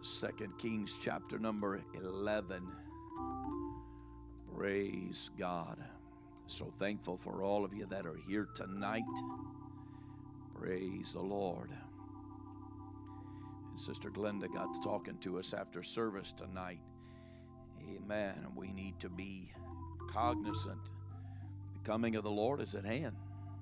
2 Kings chapter number 11. Praise God. So thankful for all of you that are here tonight. Praise the Lord. And Sister Glenda got to talking to us after service tonight. Amen. And we need to be cognizant. The coming of the Lord is at hand.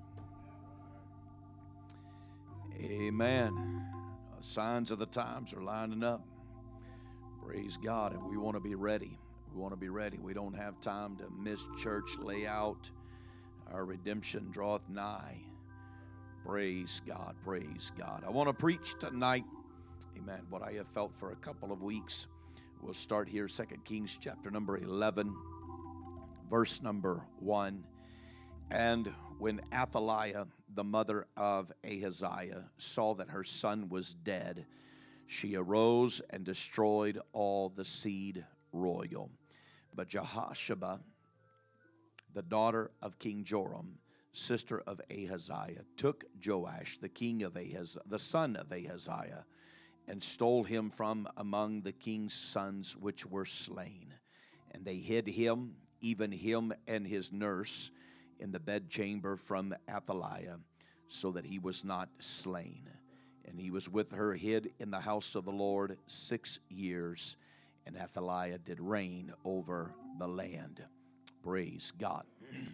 Amen. Signs of the times are lining up. Praise God. And we want to be ready. We want to be ready. We don't have time to miss church layout. Our redemption draweth nigh. Praise God. Praise God. I want to preach tonight, amen, what I have felt for a couple of weeks. We'll start here, 2 Kings chapter number 11, verse number 1. And when Athaliah, the mother of Ahaziah, saw that her son was dead, she arose and destroyed all the seed royal. But Jehosheba, the daughter of King Joram, sister of Ahaziah, took Joash, the son of Ahaziah, and stole him from among the king's sons which were slain. And they hid him, even him and his nurse, in the bedchamber from Athaliah, so that he was not slain. And he was with her hid in the house of the Lord 6 years, and Athaliah did reign over the land. Praise God.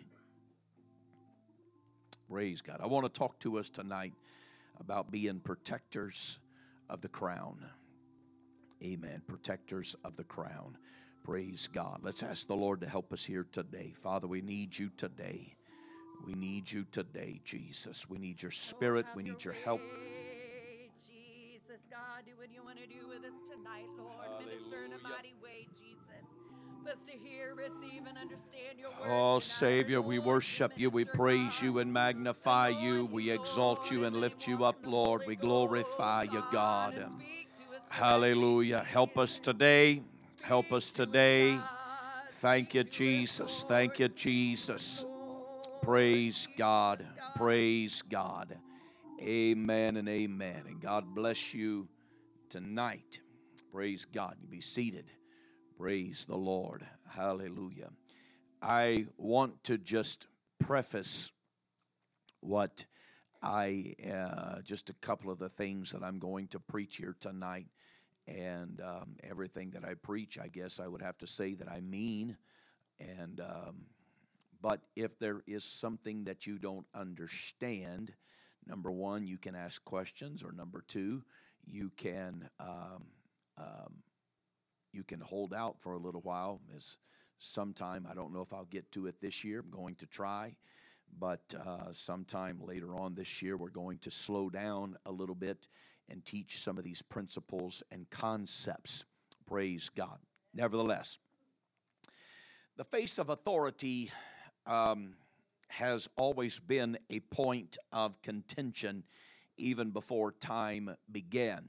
Praise God. I want to talk to us tonight about being protectors of the crown. Amen. Protectors of the crown. Praise God. Let's ask the Lord to help us here today. Father, we need you today. We need you today, Jesus. We need your spirit. We need your help. Jesus, God, do what you want to do with us tonight, Lord. Hallelujah. Minister in a mighty way, Jesus. Help us to hear, receive, and understand your word. Oh, Savior, we worship you. We praise you and magnify you. We exalt you and lift you up, Lord. We glorify you, God. Hallelujah. Help us today. Help us today. Thank you, Jesus. Thank you, Jesus. Praise God. Praise God. Amen and amen. And God bless you tonight. Praise God. You be seated. Praise the Lord. Hallelujah. I want to just preface what just a couple of the things that I'm going to preach here tonight. And everything that I preach, I guess I would have to say that I mean. And but if there is something that you don't understand, number one, you can ask questions, or number two, you can hold out for a little while. As sometime, I don't know if I'll get to it this year. I'm going to try, but sometime later on this year, we're going to slow down a little bit and teach some of these principles and concepts. Praise God. Nevertheless, the face of authority has always been a point of contention even before time began.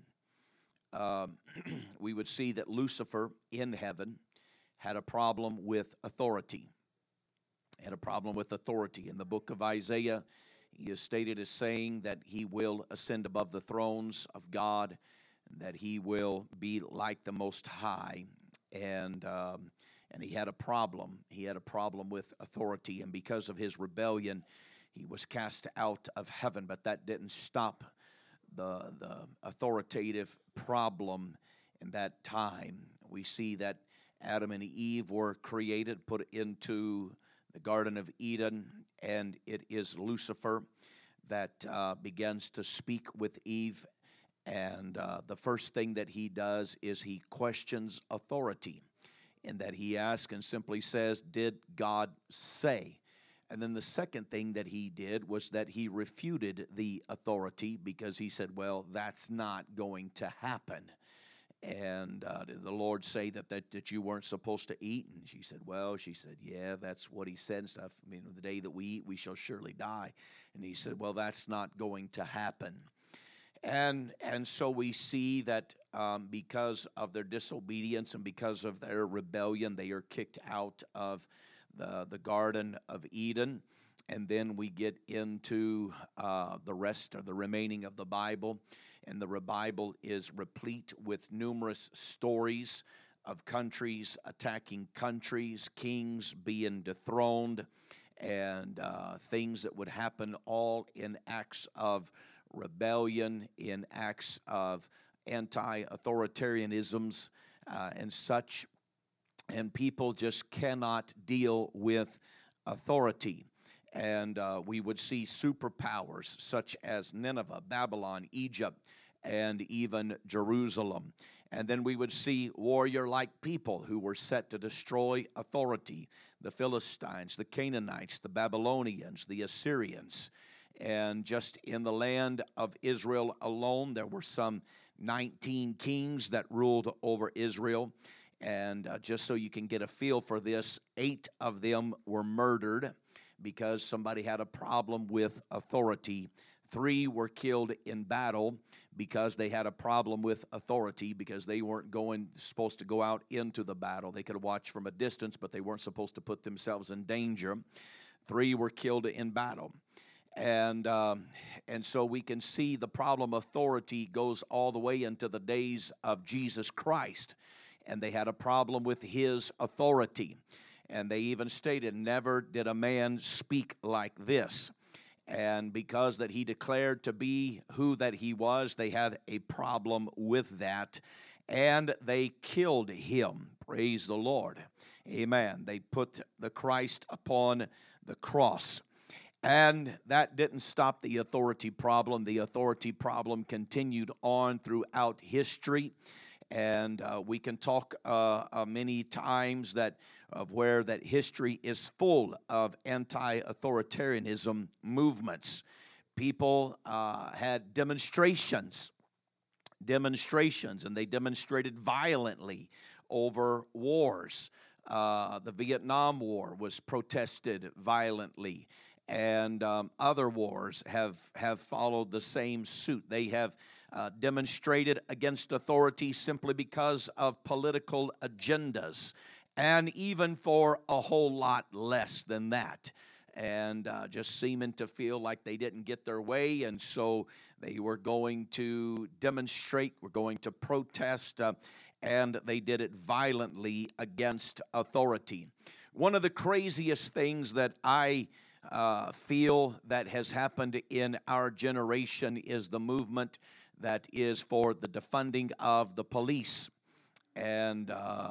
We would see that Lucifer in heaven had a problem with authority. In the book of Isaiah, he is stated as saying that he will ascend above the thrones of God, that he will be like the Most High, and he had a problem. He had a problem with authority, and because of his rebellion, he was cast out of heaven. But that didn't stop the authoritative problem in that time. We see that Adam and Eve were created, put into the Garden of Eden, and it is Lucifer that begins to speak with Eve. And the first thing that he does is he questions authority, in that he asks and simply says, "Did God say?" And then the second thing that he did was that he refuted the authority, because he said, well, that's not going to happen. And did the Lord say that you weren't supposed to eat? And she said, yeah, that's what he said and stuff. I mean, the day that we eat, we shall surely die. And he said, well, that's not going to happen. And so we see that because of their disobedience and because of their rebellion, they are kicked out of the Garden of Eden. And then we get into the rest or the remaining of the Bible. And the Bible is replete with numerous stories of countries attacking countries, kings being dethroned, and things that would happen all in acts of rebellion, in acts of anti-authoritarianisms and such. And people just cannot deal with authority. And we would see superpowers such as Nineveh, Babylon, Egypt, and even Jerusalem. And then we would see warrior-like people who were set to destroy authority: the Philistines, the Canaanites, the Babylonians, the Assyrians. And just in the land of Israel alone, there were some 19 kings that ruled over Israel. And just so you can get a feel for this, 8 of them were murdered because somebody had a problem with authority. 3 were killed in battle because they had a problem with authority, because they weren't supposed to go out into the battle. They could watch from a distance, but they weren't supposed to put themselves in danger. 3 were killed in battle. And so we can see the problem of authority goes all the way into the days of Jesus Christ. And they had a problem with his authority. And they even stated, never did a man speak like this. And because that he declared to be who that he was, they had a problem with that. And they killed him. Praise the Lord. Amen. They put the Christ upon the cross. And that didn't stop the authority problem. The authority problem continued on throughout history. And we can talk many times of where that history is full of anti-authoritarianism movements. People had demonstrations, and they demonstrated violently over wars. The Vietnam War was protested violently, and other wars have followed the same suit. They have demonstrated against authority simply because of political agendas, and even for a whole lot less than that, and just seeming to feel like they didn't get their way, and so they were going to demonstrate, were going to protest, and they did it violently against authority. One of the craziest things that I feel that has happened in our generation is the movement that is for the defunding of the police, and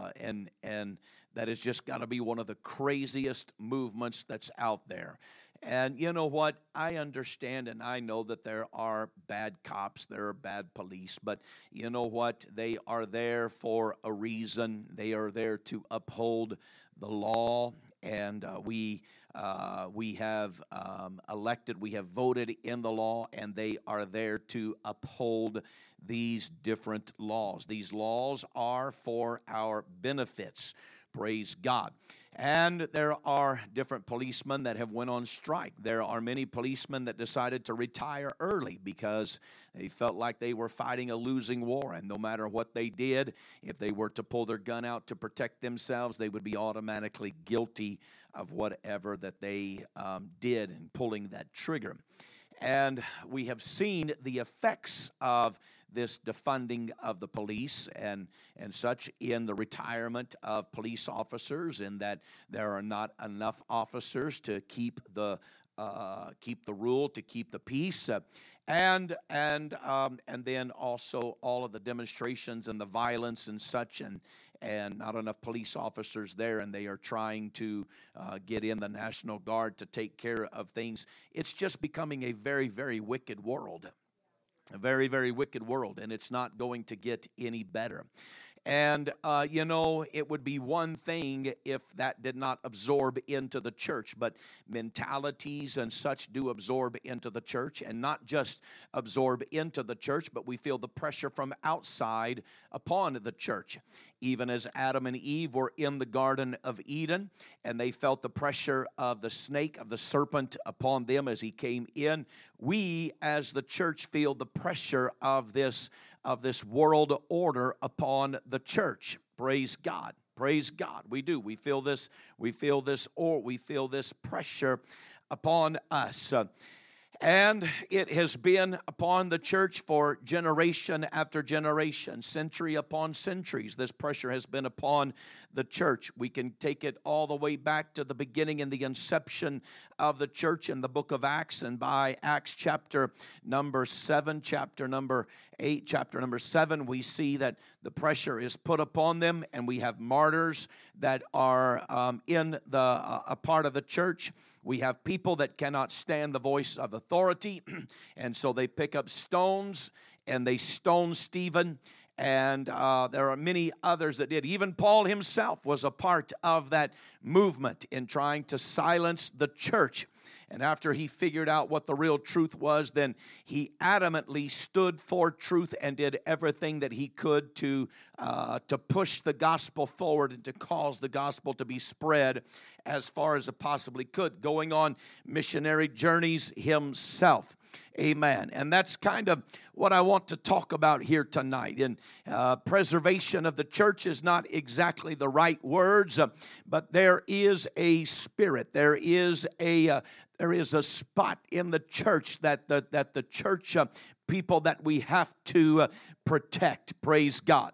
that has just got to be one of the craziest movements that's out there. And you know what? I understand and I know that there are bad cops, there are bad police, but you know what? They are there for a reason. They are there to uphold the law, and we have elected, we have voted in the law, and they are there to uphold these different laws. These laws are for our benefits. Praise God. And there are different policemen that have went on strike. There are many policemen that decided to retire early because they felt like they were fighting a losing war, and no matter what they did, if they were to pull their gun out to protect themselves, they would be automatically guilty of whatever that they did in pulling that trigger. And we have seen the effects of this defunding of the police and such in the retirement of police officers, in that there are not enough officers to keep the rule, to keep the peace, and then also all of the demonstrations and the violence and such, and not enough police officers there, and they are trying to get in the National Guard to take care of things. It's just becoming a very, very wicked world. A very, very wicked world, and it's not going to get any better. And, it would be one thing if that did not absorb into the church, but mentalities and such do absorb into the church, and not just absorb into the church, but we feel the pressure from outside upon the church. Even as Adam and Eve were in the Garden of Eden, and they felt the pressure of the snake, of the serpent upon them as he came in, we as the church feel the pressure of this world order upon the church. Praise God. Praise God. We do. We feel this pressure upon us. And it has been upon the church for generation after generation, century upon centuries. This pressure has been upon the church. We can take it all the way back to the beginning and the inception of the church in the book of Acts. And by Acts chapter number 7, chapter number 8, chapter number 7, we see that the pressure is put upon them, and we have martyrs that are in a part of the church. We have people that cannot stand the voice of authority, and so they pick up stones and they stone Stephen. And there are many others that did. Even Paul himself was a part of that movement in trying to silence the church. And after he figured out what the real truth was, then he adamantly stood for truth and did everything that he could to push the gospel forward and to cause the gospel to be spread as far as it possibly could, going on missionary journeys himself. Amen. And that's kind of what I want to talk about here tonight. And preservation of the church is not exactly the right words, but there is a spirit. There is a spot in the church that the church people that we have to protect. Praise God.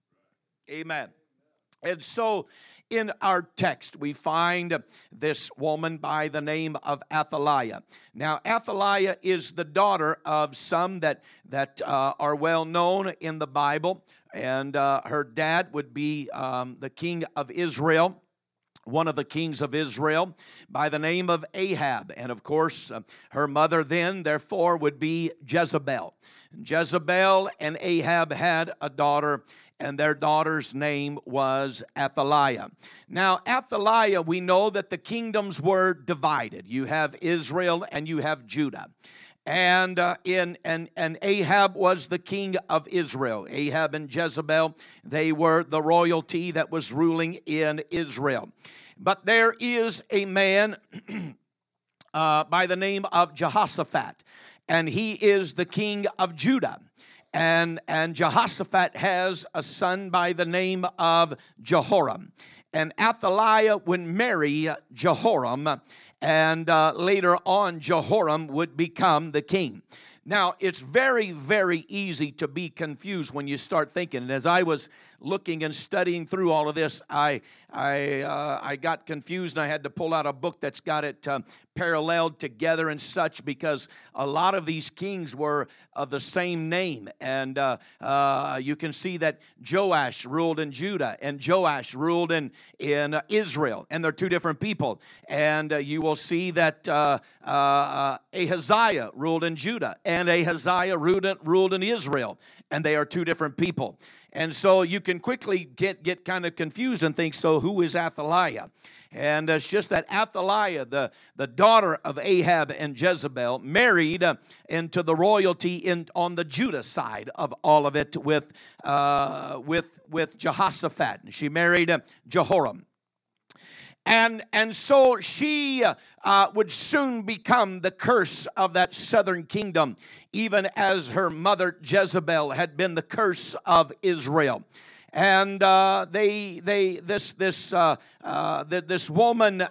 Amen. And so in our text, we find this woman by the name of Athaliah. Now, Athaliah is the daughter of some that are well known in the Bible, and her dad would be the king of Israel, one of the kings of Israel, by the name of Ahab. And of course, her mother then, therefore, would be Jezebel. Jezebel and Ahab had a daughter, and their daughter's name was Athaliah. Now, Athaliah, we know that the kingdoms were divided. You have Israel and you have Judah. And Ahab was the king of Israel. Ahab and Jezebel, they were the royalty that was ruling in Israel. But there is a man by the name of Jehoshaphat, and he is the king of Judah. And Jehoshaphat has a son by the name of Jehoram. And Athaliah would marry Jehoram, and later on Jehoram would become the king. Now, it's very, very easy to be confused when you start thinking. And as I was looking and studying through all of this, I got confused, and I had to pull out a book that's got it paralleled together and such, because a lot of these kings were of the same name. And you can see that Joash ruled in Judah, and Joash ruled in Israel, and they're two different people. And you will see that Ahaziah ruled in Judah, and Ahaziah ruled in Israel, and they are two different people. And so you can quickly get kind of confused and think, so who is Athaliah? And it's just that Athaliah, the daughter of Ahab and Jezebel, married into the royalty on the Judah side of all of it with Jehoshaphat. And she married Jehoram. And so she would soon become the curse of that southern kingdom, even as her mother Jezebel had been the curse of Israel. And this woman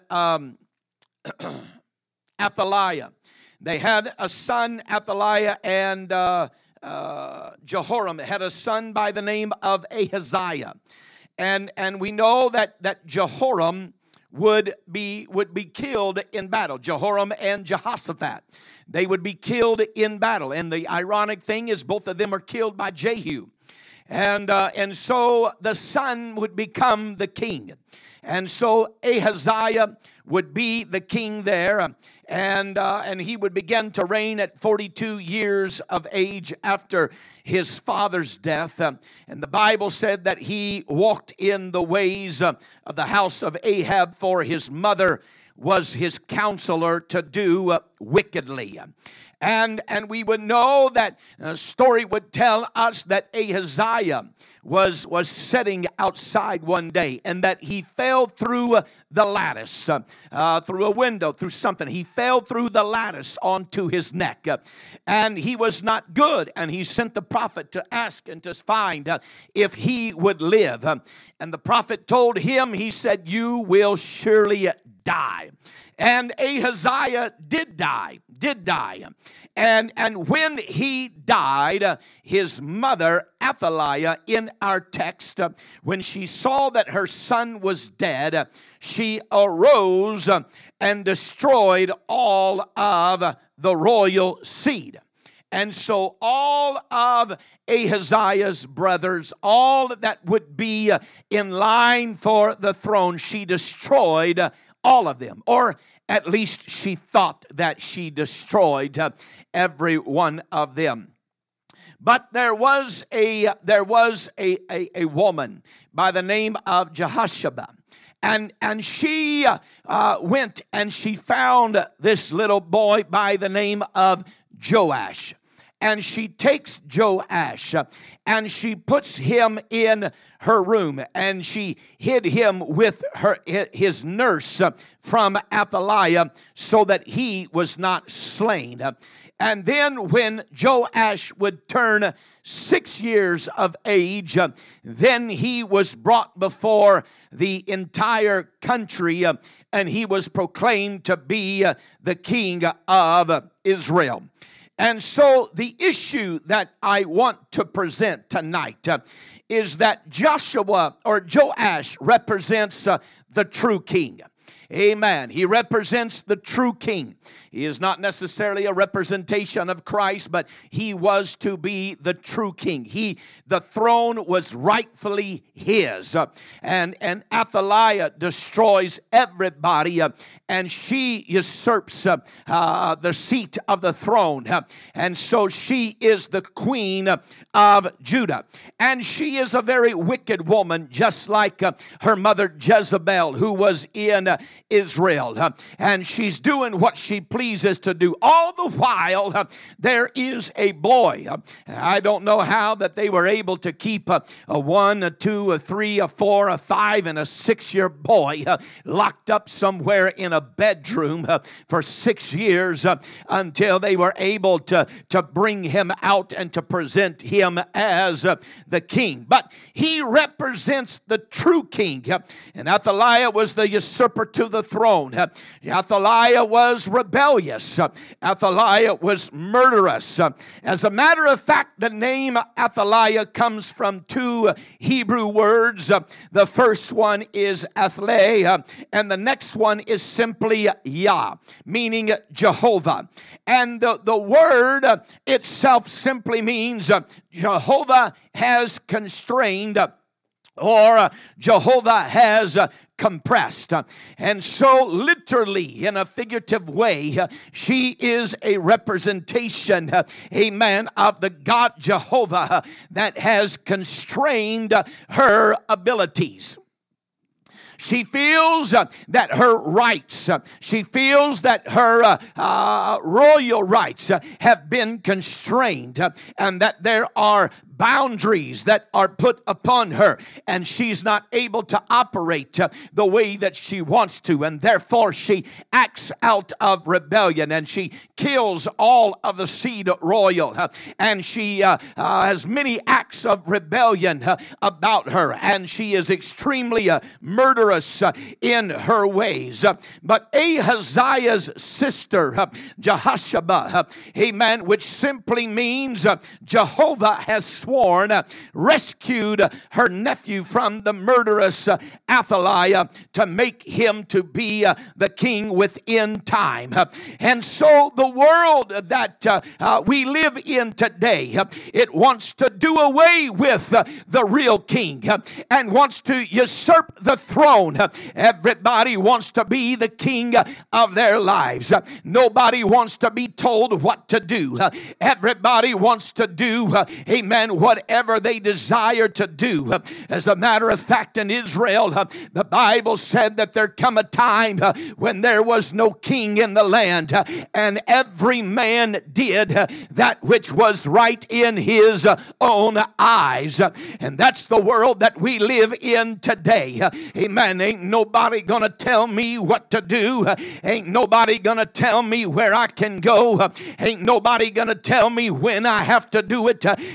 Athaliah, they had a son, Athaliah, and Jehoram had a son by the name of Ahaziah. And we know that Jehoram would be killed in battle. Jehoram and Jehoshaphat, they would be killed in battle. And the ironic thing is both of them are killed by Jehu. And so the son would become the king. And so Ahaziah would be the king there, and he would begin to reign at 42 years of age after his father's death. And the Bible said that he walked in the ways of the house of Ahab, for his mother was his counselor to do wickedly. And we would know that the story would tell us that Ahaziah was sitting outside one day, and that he fell through the lattice, through a window, through something. He fell through the lattice onto his neck, and he was not good. And he sent the prophet to ask and to find if he would live. And the prophet told him, he said, "You will surely die." And Ahaziah did die. did die. And when he died, his mother, Athaliah, in our text, when she saw that her son was dead, she arose and destroyed all of the royal seed. And so all of Ahaziah's brothers, all that would be in line for the throne, she destroyed all of them. Or at least she thought that she destroyed every one of them. But there was a woman by the name of Jehosheba. And she went and she found this little boy by the name of Joash. And she takes Joash and she puts him in her room, and she hid him with his nurse from Athaliah so that he was not slain. And then when Joash would turn 6 years of age, then he was brought before the entire country, and he was proclaimed to be the king of Israel. And so the issue that I want to present tonight is that Joash represents the true king. Amen. He represents the true king. He is not necessarily a representation of Christ, but he was to be the true king. The throne was rightfully his. And Athaliah destroys everybody, and she usurps the seat of the throne. And so she is the queen of Judah. And she is a very wicked woman, just like her mother Jezebel, who was in Israel. And she's doing what she pleases to do. All the while, there is a boy. I don't know how that they were able to keep a 1, a 2, a 3, a 4, a 5, and a 6-year boy locked up somewhere in a bedroom for 6 years until they were able to bring him out and to present him as the king. But he represents the true king. And Athaliah was the usurper to the throne. Athaliah was rebellious. Athaliah was murderous. As a matter of fact, the name Athaliah comes from 2 Hebrew words. The first one is Athleh, and the next one is simply Yah, meaning Jehovah. And the word itself simply means Jehovah has constrained, or Jehovah has compressed. And so literally, in a figurative way, she is a representation, amen, of the God Jehovah that has constrained her abilities. She feels that her rights, she feels that her royal rights have been constrained, and that there are boundaries that are put upon her, and she's not able to operate the way that she wants to, and therefore she acts out of rebellion, and she kills all of the seed royal, and she has many acts of rebellion about her, and she is extremely murderous in her ways. But Ahaziah's sister, Jehosheba, amen, which simply means Jehovah has sworn, rescued her nephew from the murderous Athaliah to make him to be the king within time. And so the world that we live in today, it wants to do away with the real king and wants to usurp the throne. Everybody wants to be the king of their lives. Nobody wants to be told what to do. Everybody wants to do, amen, whatever they desire to do. As a matter of fact, in Israel, the Bible said that there come a time when there was no king in the land, and every man did that which was right in his own eyes. And that's the world that we live in today. Amen. Ain't nobody gonna tell me what to do. Ain't nobody gonna tell me where I can go. Ain't nobody gonna tell me when I have to do it. Ain't nobody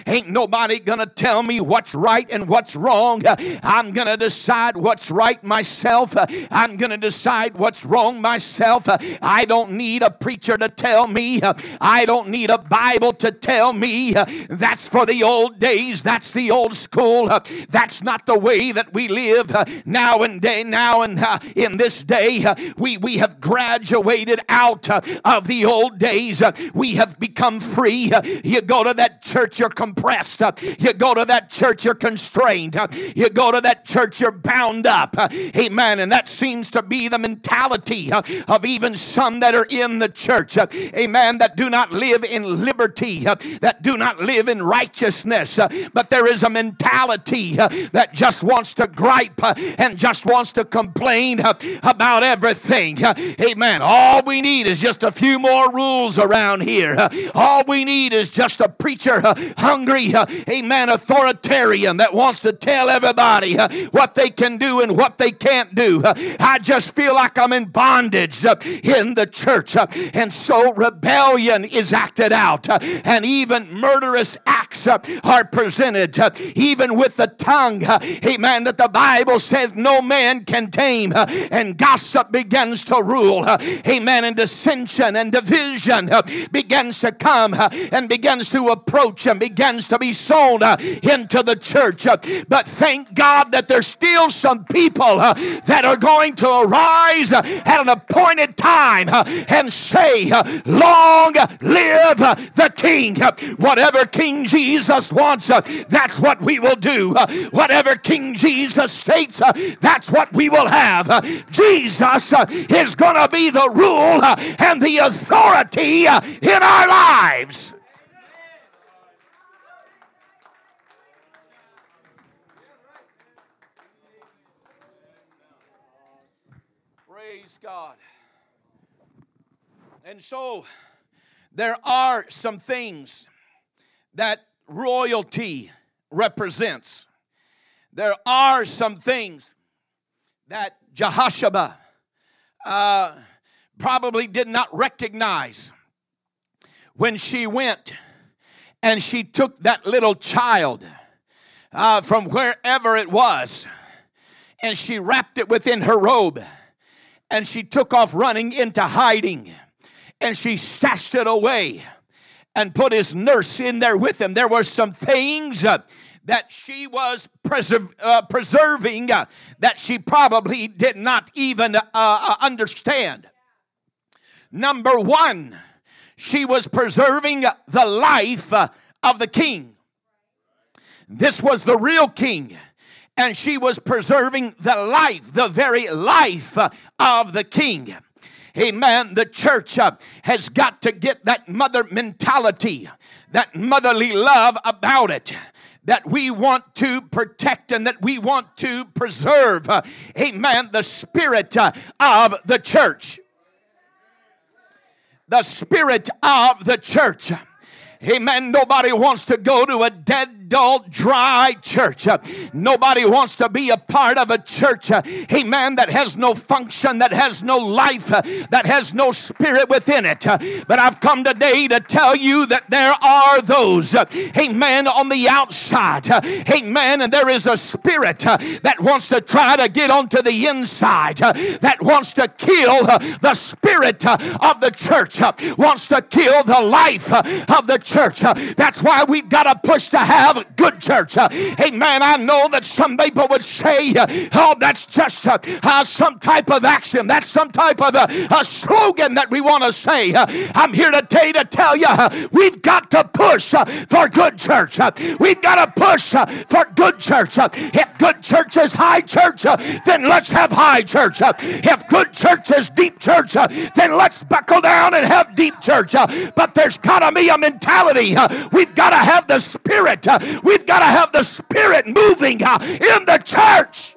nobody gonna tell me what's right and what's wrong. I'm gonna decide what's right myself. I'm gonna decide what's wrong myself. I don't need a preacher to tell me. I don't need a Bible to tell me. That's for the old days. That's the old school. That's not the way that we live now and in this day. We have graduated out of the old days. We have become free. You go to that church, you're compressed. You go to that church, you're constrained. You go to that church, you're bound up. Amen. And that seems to be the mentality of even some that are in the church. Amen. That do not live in liberty, that do not live in righteousness. But there is a mentality that just wants to gripe and just wants to complain about everything. Amen. All we need is just a few more rules around here. All we need is just a preacher, hungry, amen, authoritarian that wants to tell everybody what they can do and what they can't do. I just feel like I'm in bondage in the church. And so rebellion is acted out. And even murderous acts are presented. Even with the tongue, amen, that the Bible says no man can tame. And gossip begins to rule. Amen. And dissension and division begins to come and begins to approach and begins to be sown into the church. But thank God that there's still some people that are going to arise at an appointed time and say, long live the King. Whatever King Jesus wants, that's what we will do. Whatever King Jesus states, that's what we will have. Jesus is going to be the rule and the authority in our lives. Praise God. And so there are some things that royalty represents. There are some things that Jehoshaphat probably did not recognize when she went and she took that little child from wherever it was and she wrapped it within her robe and she took off running into hiding and she stashed it away and put his nurse in there with him. There were some things that she was preserving that she probably did not even understand. Number one, she was preserving the life of the king. This was the real king. And she was preserving the life, the very life of the king. Amen. The church has got to get that mother mentality, that motherly love about it, that we want to protect and that we want to preserve. Amen. The spirit of the church. The spirit of the church. Amen. Nobody wants to go to a dead, dull, dry church. Nobody wants to be a part of a church, amen, that has no function, that has no life, that has no spirit within it. But I've come today to tell you that there are those, amen, on the outside, amen, and there is a spirit that wants to try to get onto the inside, that wants to kill the spirit of the church, wants to kill the life of the church. That's why we've got to push to have good church. Amen. I know that some people would say, oh, that's just some type of action. That's some type of a slogan that we want to say. I'm here today to tell you, we've got to push for good church. We've got to push for good church. If good church is high church, then let's have high church. If good church is deep church, then let's buckle down and have deep church. But there's got to be a mentality. We've got to have the Spirit. We've got to have the Spirit moving in the church.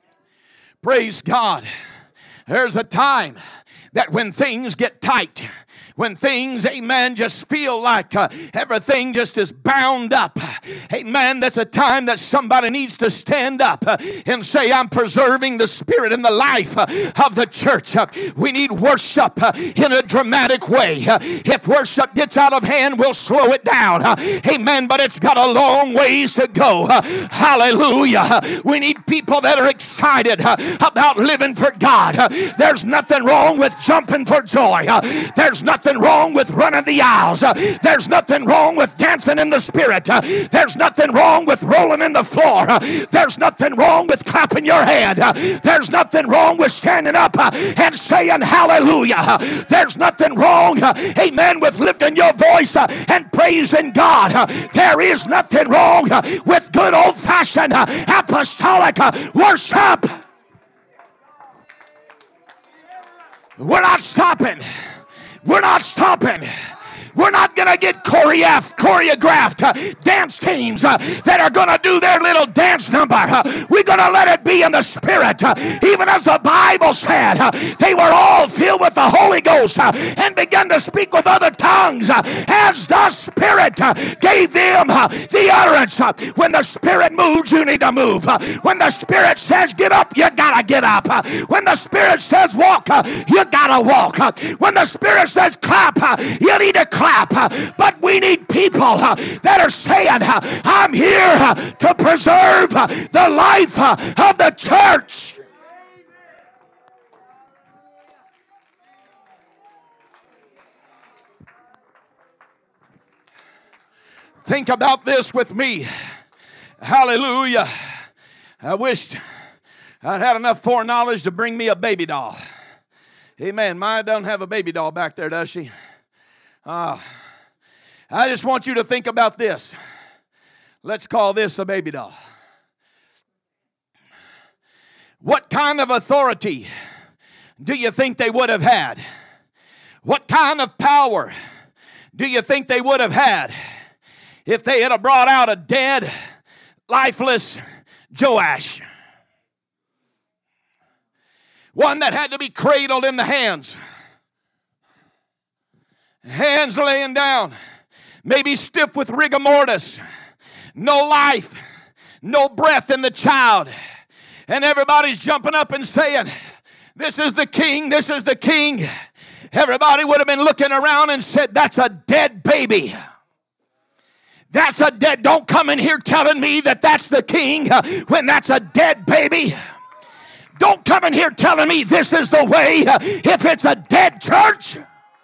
Praise God. There's a time that when things get tight, when things, amen, just feel like everything just is bound up, amen, that's a time that somebody needs to stand up and say, I'm preserving the spirit and the life of the church. We need worship in a dramatic way. If worship gets out of hand, we'll slow it down. Amen, but it's got a long ways to go. Hallelujah. We need people that are excited about living for God. There's nothing wrong with jumping for joy. There's nothing wrong with running the aisles. There's nothing wrong with dancing in the spirit. There's nothing wrong with rolling in the floor. There's nothing wrong with clapping your hand. There's nothing wrong with standing up and saying hallelujah. There's nothing wrong, amen, with lifting your voice and praising God. There is nothing wrong with good old-fashioned apostolic worship. We're not stopping. We're not stopping. We're not going to get choreographed dance teams that are going to do their little dance number. We're going to let it be in the Spirit. Even as the Bible said, they were all filled with the Holy Ghost and began to speak with other tongues as the Spirit gave them the utterance. When the Spirit moves, you need to move. When the Spirit says get up, you got to get up. When the Spirit says walk, you got to walk. When the Spirit says clap, you need to clap. But we need people that are saying, I'm here to preserve the life of the church. Think about this with me. Hallelujah. I wished I'd had enough foreknowledge to bring me a baby doll. Amen. Mine don't have a baby doll back there, does she? I just want you to think about this. Let's call this a baby doll. What kind of authority do you think they would have had? What kind of power do you think they would have had if they had brought out a dead, lifeless Joash? One that had to be cradled in the hands laying down, maybe stiff with rigor mortis, no life, no breath in the child, and everybody's jumping up and saying, this is the king, this is the king. Everybody would have been looking around and said, that's a dead baby. That's a dead, don't come in here telling me that that's the king when that's a dead baby. Don't come in here telling me this is the way if it's a dead church.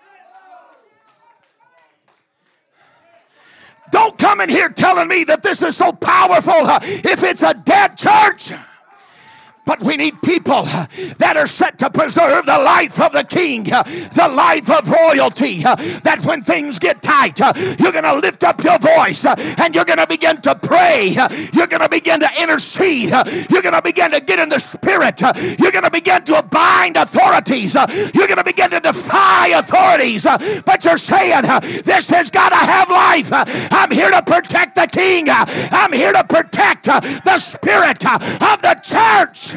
Don't come in here telling me that this is so powerful if it's a dead church. But we need people that are set to preserve the life of the king, the life of royalty, that when things get tight, you're going to lift up your voice and you're going to begin to pray. You're going to begin to intercede. You're going to begin to get in the spirit. You're going to begin to bind authorities. You're going to begin to defy authorities. But you're saying, this has got to have life. I'm here to protect the king. I'm here to protect the spirit of the church.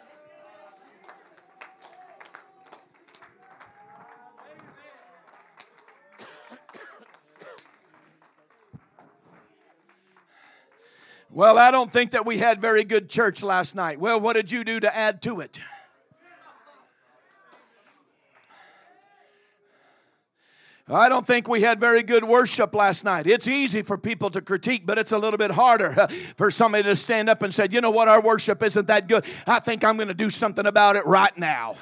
Well, I don't think that we had very good church last night. Well, what did you do to add to it? I don't think we had very good worship last night. It's easy for people to critique, but it's a little bit harder for somebody to stand up and say, you know what, our worship isn't that good. I think I'm going to do something about it right now.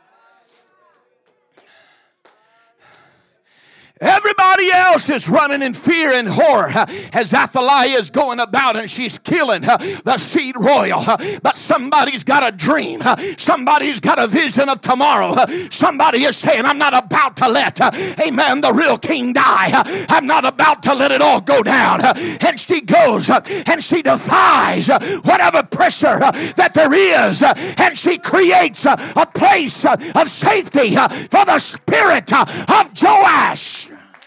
Everybody else is running in fear and horror as Athaliah is going about and she's killing the seed royal. But somebody's got a dream. Somebody's got a vision of tomorrow. Somebody is saying, I'm not about to let, amen, the real king die. I'm not about to let it all go down. And she goes and she defies whatever pressure that there is. And she creates a place of safety for the spirit of Joash.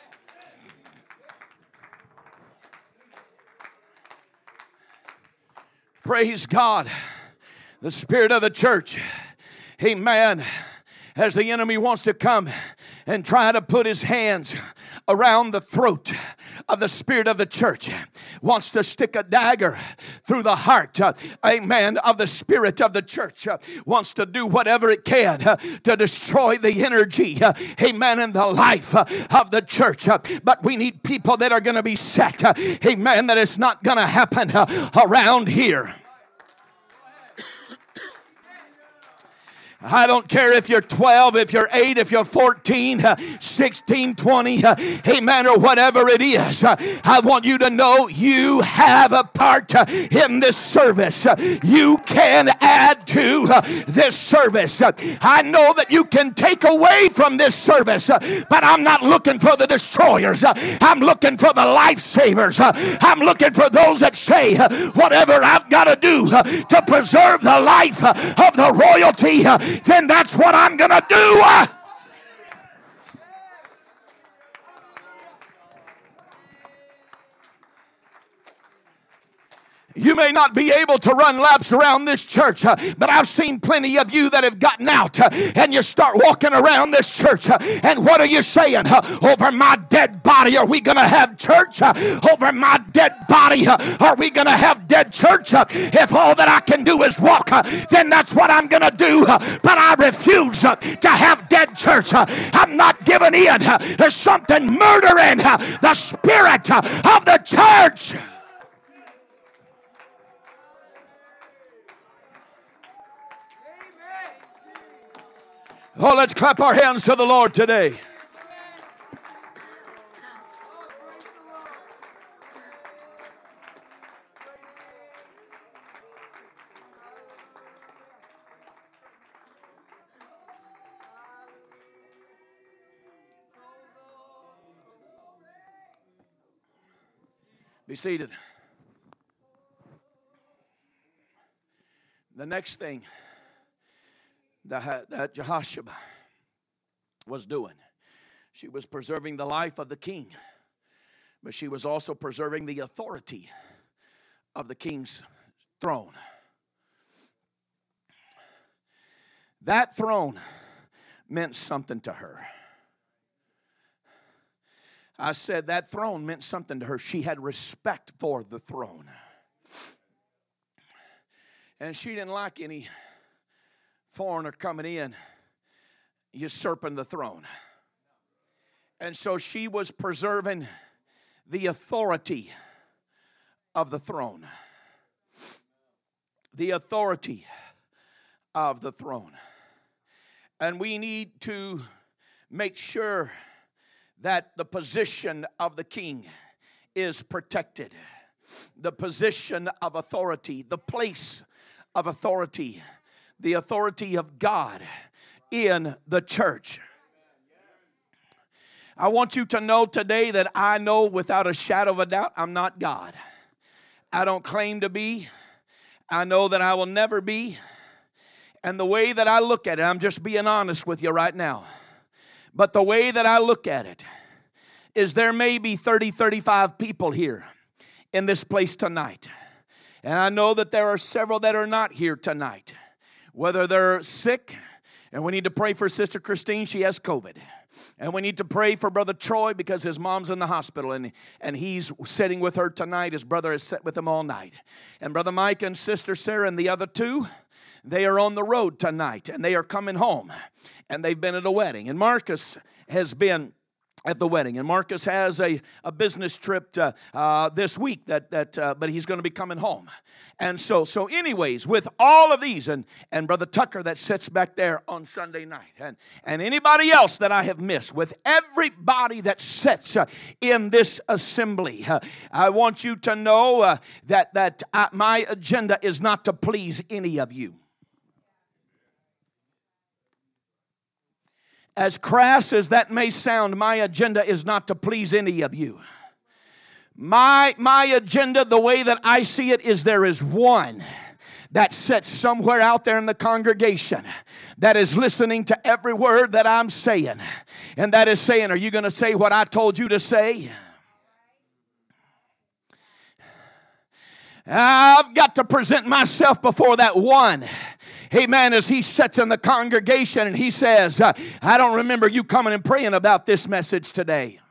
Praise God. The spirit of the church, amen, as the enemy wants to come and try to put his hands around the throat of the spirit of the church, wants to stick a dagger through the heart, amen, of the spirit of the church, wants to do whatever it can to destroy the energy, amen, in the life of the church. But we need people that are going to be set, amen, that it's not going to happen around here. I don't care if you're 12, if you're 8, if you're 14, 16, 20, amen, or whatever it is. I want you to know you have a part in this service. You can add to this service. I know that you can take away from this service, but I'm not looking for the destroyers. I'm looking for the lifesavers. I'm looking for those that say, whatever I've got to do to preserve the life of the royalty, then that's what I'm going to do. You may not be able to run laps around this church, but I've seen plenty of you that have gotten out and you start walking around this church. And what are you saying? Over my dead body, are we going to have church? Over my dead body, are we going to have dead church? If all that I can do is walk, then that's what I'm going to do. But I refuse to have dead church. I'm not giving in. There's something murdering the spirit of the church. Oh, let's clap our hands to the Lord today. Be seated. The next thing that Jehoshaphat was doing, she was preserving the life of the king, but she was also preserving the authority of the king's throne. That throne meant something to her. I said that throne meant something to her. She had respect for the throne. And she didn't like any foreigner coming in usurping the throne. And so she was preserving the authority of the throne. The authority of the throne. And we need to make sure that the position of the king is protected. The position of authority, the place of authority, the authority of God in the church. I want you to know today that I know without a shadow of a doubt I'm not God. I don't claim to be. I know that I will never be. And the way that I look at it, I'm just being honest with you right now. But the way that I look at it is there may be 30, 35 people here in this place tonight. And I know that there are several that are not here tonight. Whether they're sick, and we need to pray for Sister Christine, she has COVID. And we need to pray for Brother Troy because his mom's in the hospital and he's sitting with her tonight. His brother has sat with him all night. And Brother Mike and Sister Sarah and the other two, they are on the road tonight and they are coming home. And they've been at a wedding. And Marcus has been at the wedding. And Marcus has a business trip this week but he's going to be coming home. And so anyways, with all of these, and Brother Tucker that sits back there on Sunday night, and anybody else that I have missed, with everybody that sits in this assembly, I want you to know that my agenda is not to please any of you. As crass as that may sound, my agenda is not to please any of you. My agenda, the way that I see it, is there is one that sits somewhere out there in the congregation that is listening to every word that I'm saying. And that is saying, are you going to say what I told you to say? I've got to present myself before that one. amen, as he sits in the congregation and he says, I don't remember you coming and praying about this message today.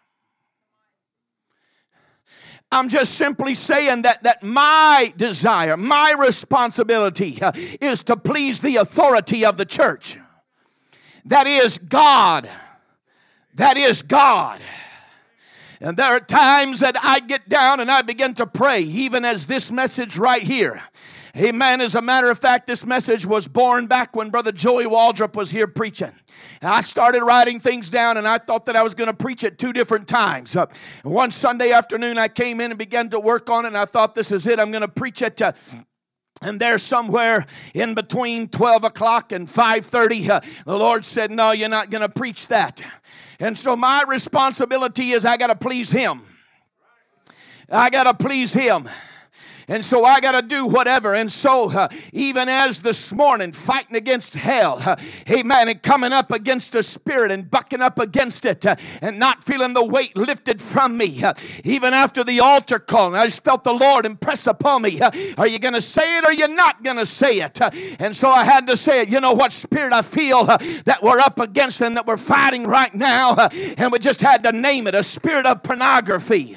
I'm just simply saying that my desire, my responsibility is to please the authority of the church. That is God. That is God. And there are times that I get down and I begin to pray, even as this message right here. Amen. As a matter of fact, this message was born back when Brother Joey Waldrop was here preaching. And I started writing things down, and I thought that I was going to preach it 2 different times. One Sunday afternoon, I came in and began to work on it, and I thought, this is it. I'm going to preach it. And there somewhere in between 12 o'clock and 5:30, the Lord said, no, you're not going to preach that. And so my responsibility is I got to please Him. I got to please Him. And so I got to do whatever. And so even as this morning, fighting against hell, amen, and coming up against the spirit and bucking up against it and not feeling the weight lifted from me. Even after the altar call, I just felt the Lord impress upon me. Are you going to say it or are you not going to say it? And so I had to say it. You know what spirit I feel that we're up against and that we're fighting right now? And we just had to name it, a spirit of pornography.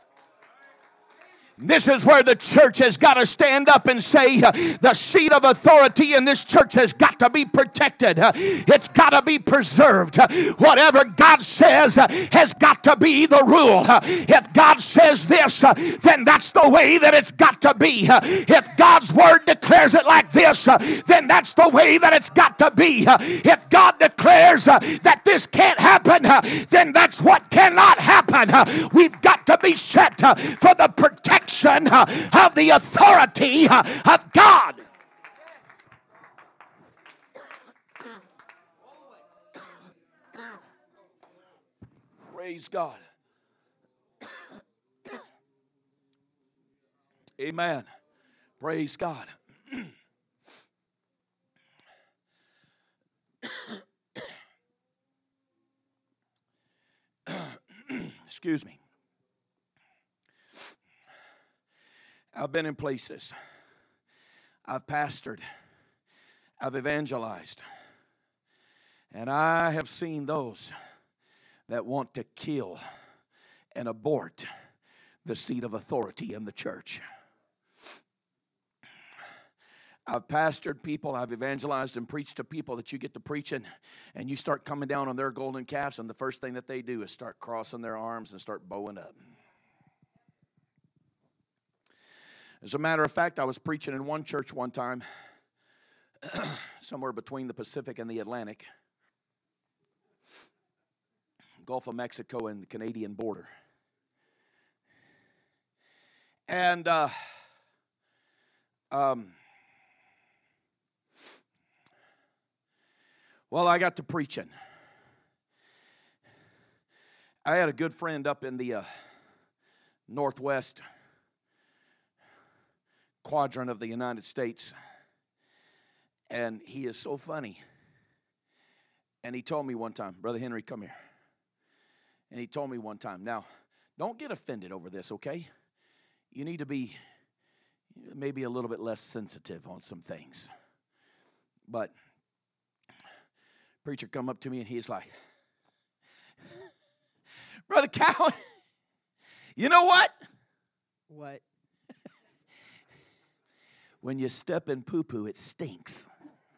This is where the church has got to stand up and say the seat of authority in this church has got to be protected. It's got to be preserved. Whatever God says has got to be the rule. If God says this, then that's the way that it's got to be. If God's word declares it like this, then that's the way that it's got to be. If God declares that this can't happen, then that's what cannot happen. We've got to be set for the protection of the authority of God. Praise God. Amen. Praise God. Excuse me. I've been in places. I've pastored. I've evangelized. And I have seen those that want to kill and abort the seat of authority in the church. I've pastored people, I've evangelized and preached to people that you get to preaching and you start coming down on their golden calves, and the first thing that they do is start crossing their arms and start bowing up. As a matter of fact, I was preaching in one church one time, somewhere between the Pacific and the Atlantic, Gulf of Mexico and the Canadian border. And well, I got to preaching. I had a good friend up in the northwest quadrant of the United States, and he is so funny. And he told me one time, Brother Henry, come here. And he told me one time, now, don't get offended over this, okay? You need to be maybe a little bit less sensitive on some things. But preacher come up to me and he's like, Brother Cowan, you know what? What? When you step in poo-poo, it stinks.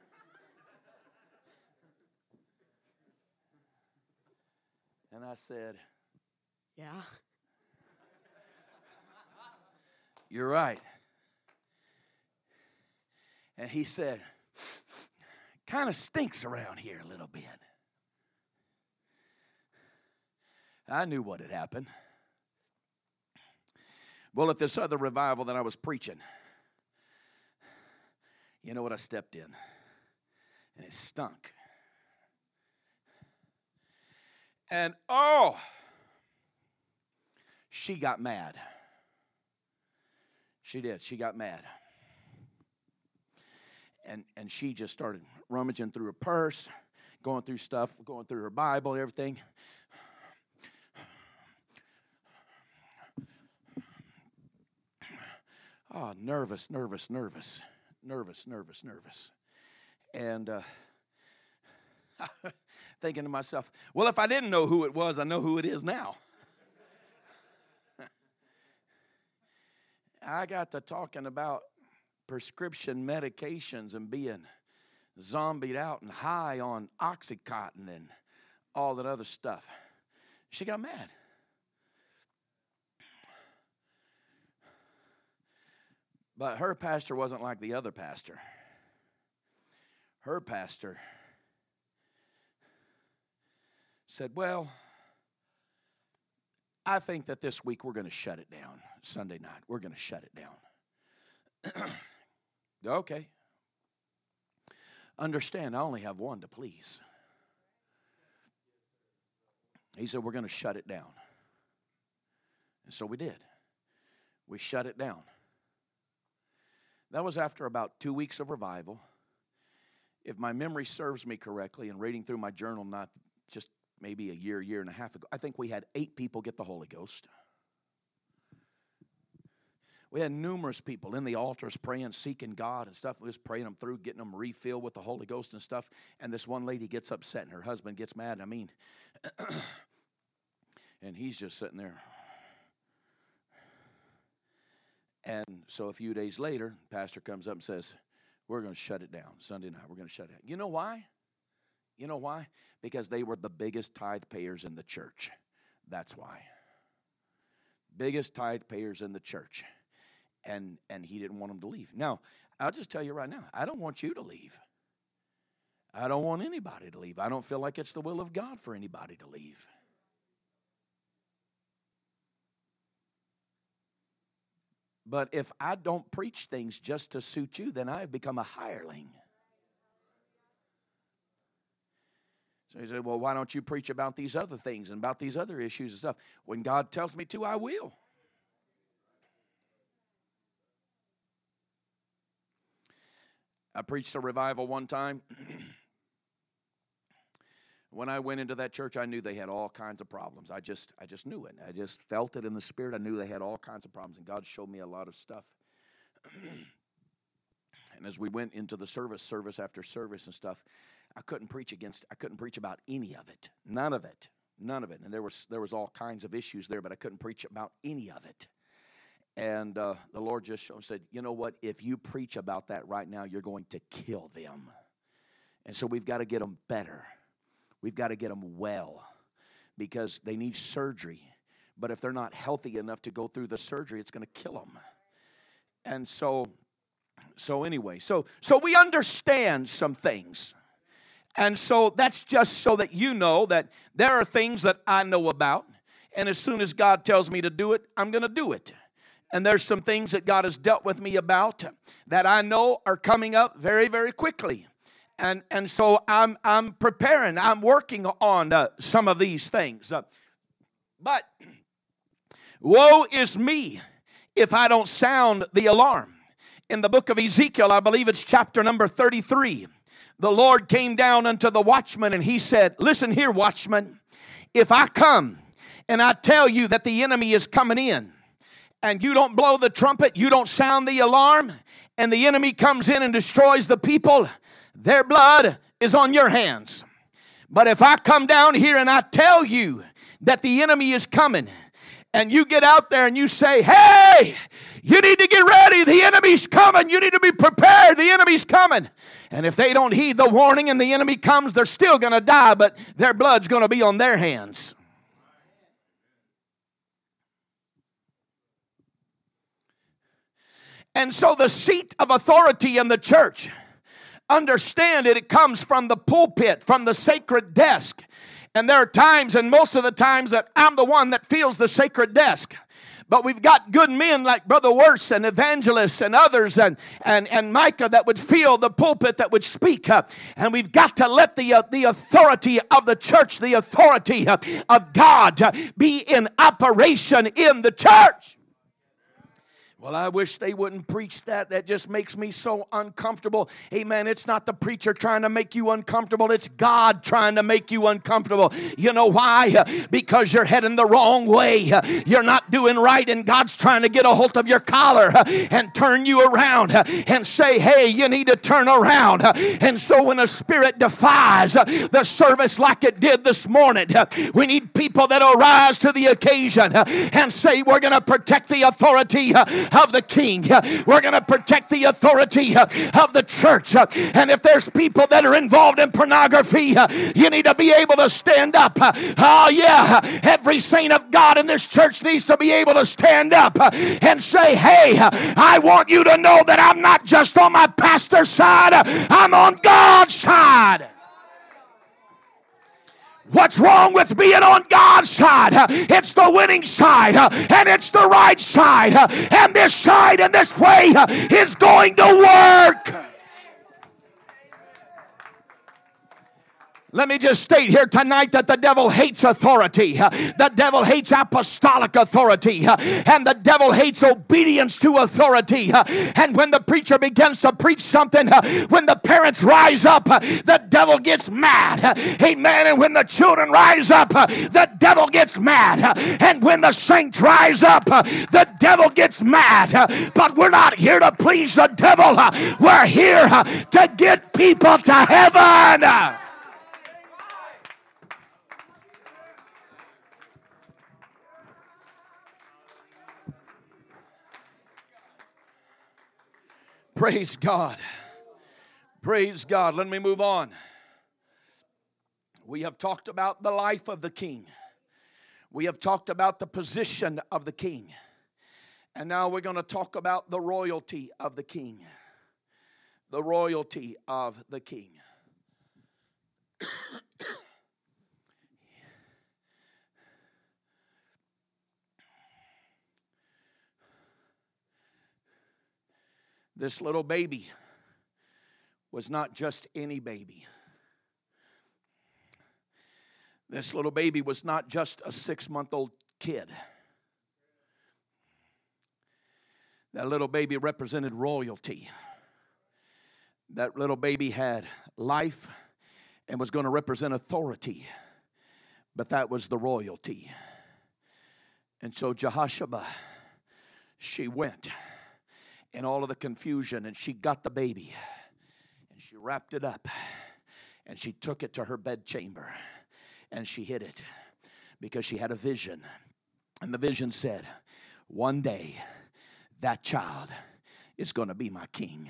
And I said, Yeah. You're right. And he said, kind of stinks around here a little bit. I knew what had happened. Well, at this other revival that I was preaching, you know what I stepped in? And it stunk. And she got mad. She did. She got mad. And she just started rummaging through her purse, going through stuff, going through her Bible and everything. Oh, nervous. And thinking to myself, well, if I didn't know who it was, I know who it is now. I got to talking about prescription medications and being zombied out and high on Oxycontin and all that other stuff. She got mad. But her pastor wasn't like the other pastor. Her pastor said, well, I think that this week we're going to shut it down. Sunday night, we're going to shut it down. Okay. Understand, I only have one to please. He said, we're going to shut it down. And so we did. We shut it down. That was after about 2 weeks of revival. If my memory serves me correctly, and reading through my journal, not just maybe a year and a half ago, I think we had 8 people get the Holy Ghost. We had numerous people in the altars praying, seeking God and stuff. We was praying them through, getting them refilled with the Holy Ghost and stuff. And this one lady gets upset and her husband gets mad. I mean, and he's just sitting there. And so a few days later, pastor comes up and says, we're going to shut it down. Sunday night, we're going to shut it down. You know why? You know why? Because they were the biggest tithe payers in the church. That's why. Biggest tithe payers in the church. And he didn't want them to leave. Now, I'll just tell you right now, I don't want you to leave. I don't want anybody to leave. I don't feel like it's the will of God for anybody to leave. But if I don't preach things just to suit you, then I've become a hireling. So he said, well, why don't you preach about these other things and about these other issues and stuff? When God tells me to, I will. I preached a revival one time. When I went into that church, I knew they had all kinds of problems. I just knew it. I just felt it in the spirit. I knew they had all kinds of problems, and God showed me a lot of stuff. And as we went into the service after service and stuff, I couldn't preach about any of it. None of it. And there was all kinds of issues there, but I couldn't preach about any of it. And the Lord just said, you know what? If you preach about that right now, you're going to kill them. And so we've got to get them better. We've got to get them well because they need surgery. But if they're not healthy enough to go through the surgery, it's going to kill them. And so anyway, so we understand some things. And so that's just so that you know that there are things that I know about. And as soon as God tells me to do it, I'm going to do it. And there's some things that God has dealt with me about that I know are coming up very, very quickly. And so I'm preparing. I'm working on some of these things. But woe is me if I don't sound the alarm. In the book of Ezekiel, I believe it's chapter number 33, the Lord came down unto the watchman and he said, listen here, watchman, if I come and I tell you that the enemy is coming in, and you don't blow the trumpet, you don't sound the alarm, and the enemy comes in and destroys the people, their blood is on your hands. But if I come down here and I tell you that the enemy is coming, and you get out there and you say, hey, you need to get ready, the enemy's coming, you need to be prepared, the enemy's coming. And if they don't heed the warning and the enemy comes, they're still going to die, but their blood's going to be on their hands. And so the seat of authority in the church, understand it comes from the pulpit, from the sacred desk. And there are times, and most of the times, that I'm the one that feels the sacred desk. But we've got good men like Brother Wirtz and evangelists and others and Micah that would feel the pulpit, that would speak. And we've got to let the authority of the church, the authority of God be in operation in the church. Well, I wish they wouldn't preach that. That just makes me so uncomfortable. Amen. It's not the preacher trying to make you uncomfortable. It's God trying to make you uncomfortable. You know why? Because you're heading the wrong way. You're not doing right, and God's trying to get a hold of your collar and turn you around and say, hey, you need to turn around. And so when the Spirit defies the service like it did this morning, we need people that will rise to the occasion and say, we're going to protect the authority of the King. We're going to protect the authority of the church. And if there's people that are involved in pornography, you need to be able to stand up. Oh yeah, every saint of God in this church needs to be able to stand up and say, hey, I want you to know that I'm not just on my pastor's side, I'm on God's side. What's wrong with being on God's side? It's the winning side, and it's the right side, and this side and this way is going to work. Let me just state here tonight that the devil hates authority. The devil hates apostolic authority. And the devil hates obedience to authority. And when the preacher begins to preach something, when the parents rise up, the devil gets mad. Amen. And when the children rise up, the devil gets mad. And when the saints rise up, the devil gets mad. But we're not here to please the devil. We're here to get people to heaven. Praise God. Praise God. Let me move on. We have talked about the life of the king. We have talked about the position of the king. And now we're going to talk about the royalty of the king. The royalty of the king. This little baby was not just any baby. This little baby was not just a 6-month-old kid. That little baby represented royalty. That little baby had life and was going to represent authority. But that was the royalty. And so Jehoshaphat, she went in all of the confusion, and she got the baby, and she wrapped it up, and she took it to her bedchamber, and she hid it because she had a vision. And the vision said, one day that child is going to be my king.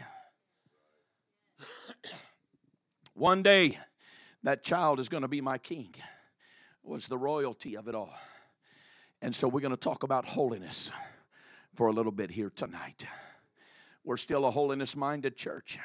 One day that child is going to be my king. Was the royalty of it all. And so we're going to talk about holiness for a little bit here tonight. We're still a holiness-minded church.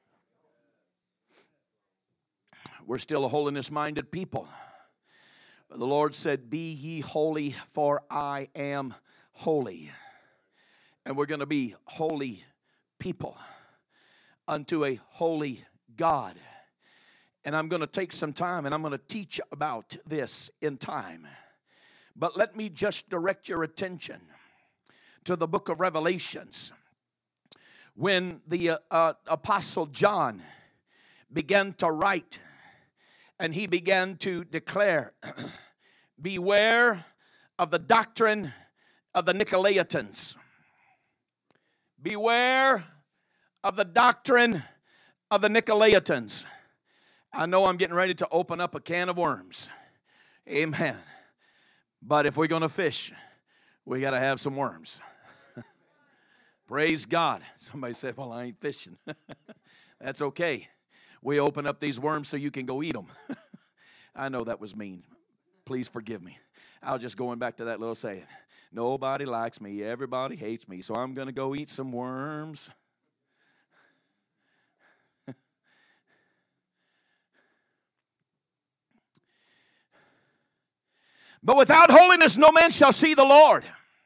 We're still a holiness-minded people. The Lord said, be ye holy, for I am holy. And we're going to be holy people unto a holy God. And I'm going to take some time and I'm going to teach about this in time. But let me just direct your attention to the book of Revelations. When the Apostle John began to write, and he began to declare, beware of the doctrine of the Nicolaitans. Beware of the doctrine of the Nicolaitans. I know I'm getting ready to open up a can of worms. Amen. But if we're going to fish, we got to have some worms. Praise God. Somebody said, well, I ain't fishing. That's okay. We open up these worms so you can go eat them. I know that was mean. Please forgive me. I was just going back to that little saying. Nobody likes me. Everybody hates me. So I'm going to go eat some worms. But without holiness, no man shall see the Lord.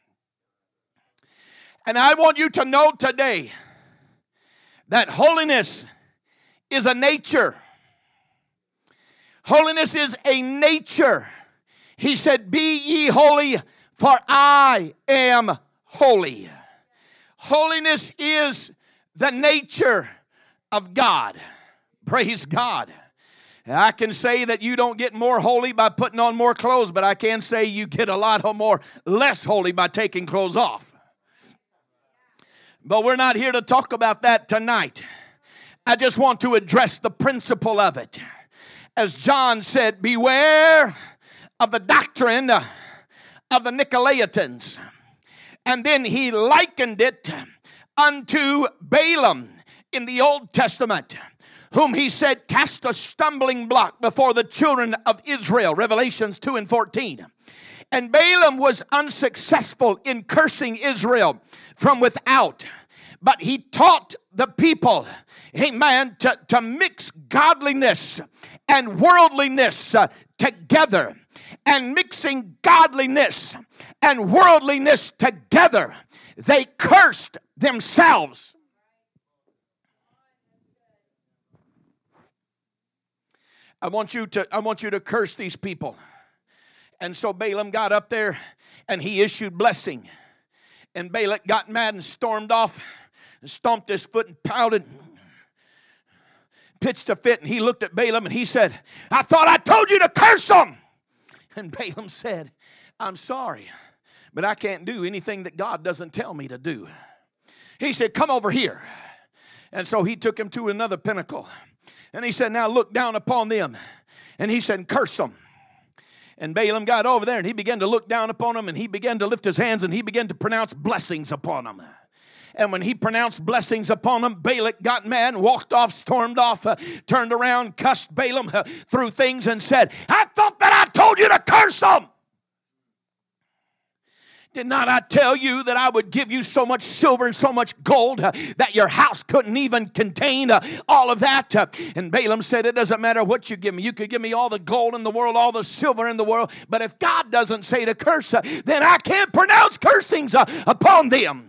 And I want you to know today that holiness is a nature. Holiness is a nature. He said, be ye holy, for I am holy. Holiness is the nature of God. Praise God. I can say that you don't get more holy by putting on more clothes, but I can say you get a lot more less holy by taking clothes off. But we're not here to talk about that tonight. I just want to address the principle of it. As John said, beware of the doctrine of the Nicolaitans. And then he likened it unto Balaam in the Old Testament, whom he said cast a stumbling block before the children of Israel, Revelations 2 and 14. And Balaam was unsuccessful in cursing Israel from without, but he taught the people, amen, to mix godliness and worldliness together. And mixing godliness and worldliness together, they cursed themselves. I want you to curse these people. And so Balaam got up there and he issued blessing. And Balak got mad and stormed off and stomped his foot and pouted, pitched a fit, and he looked at Balaam and he said, I thought I told you to curse them. And Balaam said, I'm sorry, but I can't do anything that God doesn't tell me to do. He said, come over here. And so he took him to another pinnacle. And he said, now look down upon them. And he said, curse them. And Balaam got over there and he began to look down upon them and he began to lift his hands and he began to pronounce blessings upon them. And when he pronounced blessings upon them, Balak got mad and walked off, stormed off, turned around, cussed Balaam through things and said, I thought that I told you to curse them. Did not I tell you that I would give you so much silver and so much gold that your house couldn't even contain all of that? And Balaam said, it doesn't matter what you give me. You could give me all the gold in the world, all the silver in the world. But if God doesn't say to curse, then I can't pronounce cursings upon them.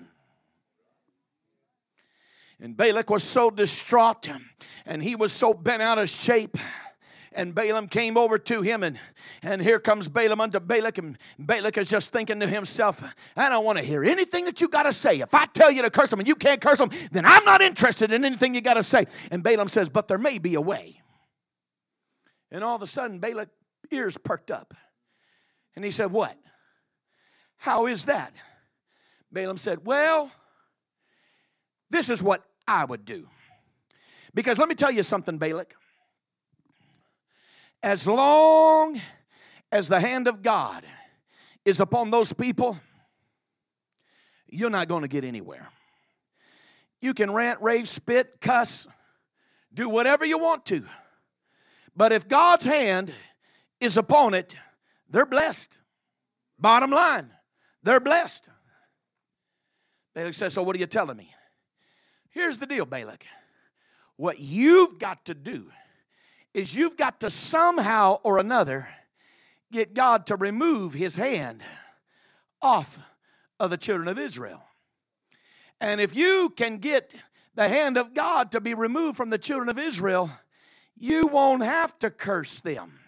And Balak was so distraught and he was so bent out of shape. And Balaam came over to him, and here comes Balaam unto Balak, and Balak is just thinking to himself, I don't want to hear anything that you got to say. If I tell you to curse them and you can't curse them, then I'm not interested in anything you got to say. And Balaam says, but there may be a way. And all of a sudden, Balak's ears perked up. And he said, what? How is that? Balaam said, well, this is what I would do. Because let me tell you something, Balak. As long as the hand of God is upon those people, you're not going to get anywhere. You can rant, rave, spit, cuss, do whatever you want to. But if God's hand is upon it, they're blessed. Bottom line, they're blessed. Balak says, so what are you telling me? Here's the deal, Balak. What you've got to do is you've got to somehow or another get God to remove his hand off of the children of Israel. And if you can get the hand of God to be removed from the children of Israel, you won't have to curse them.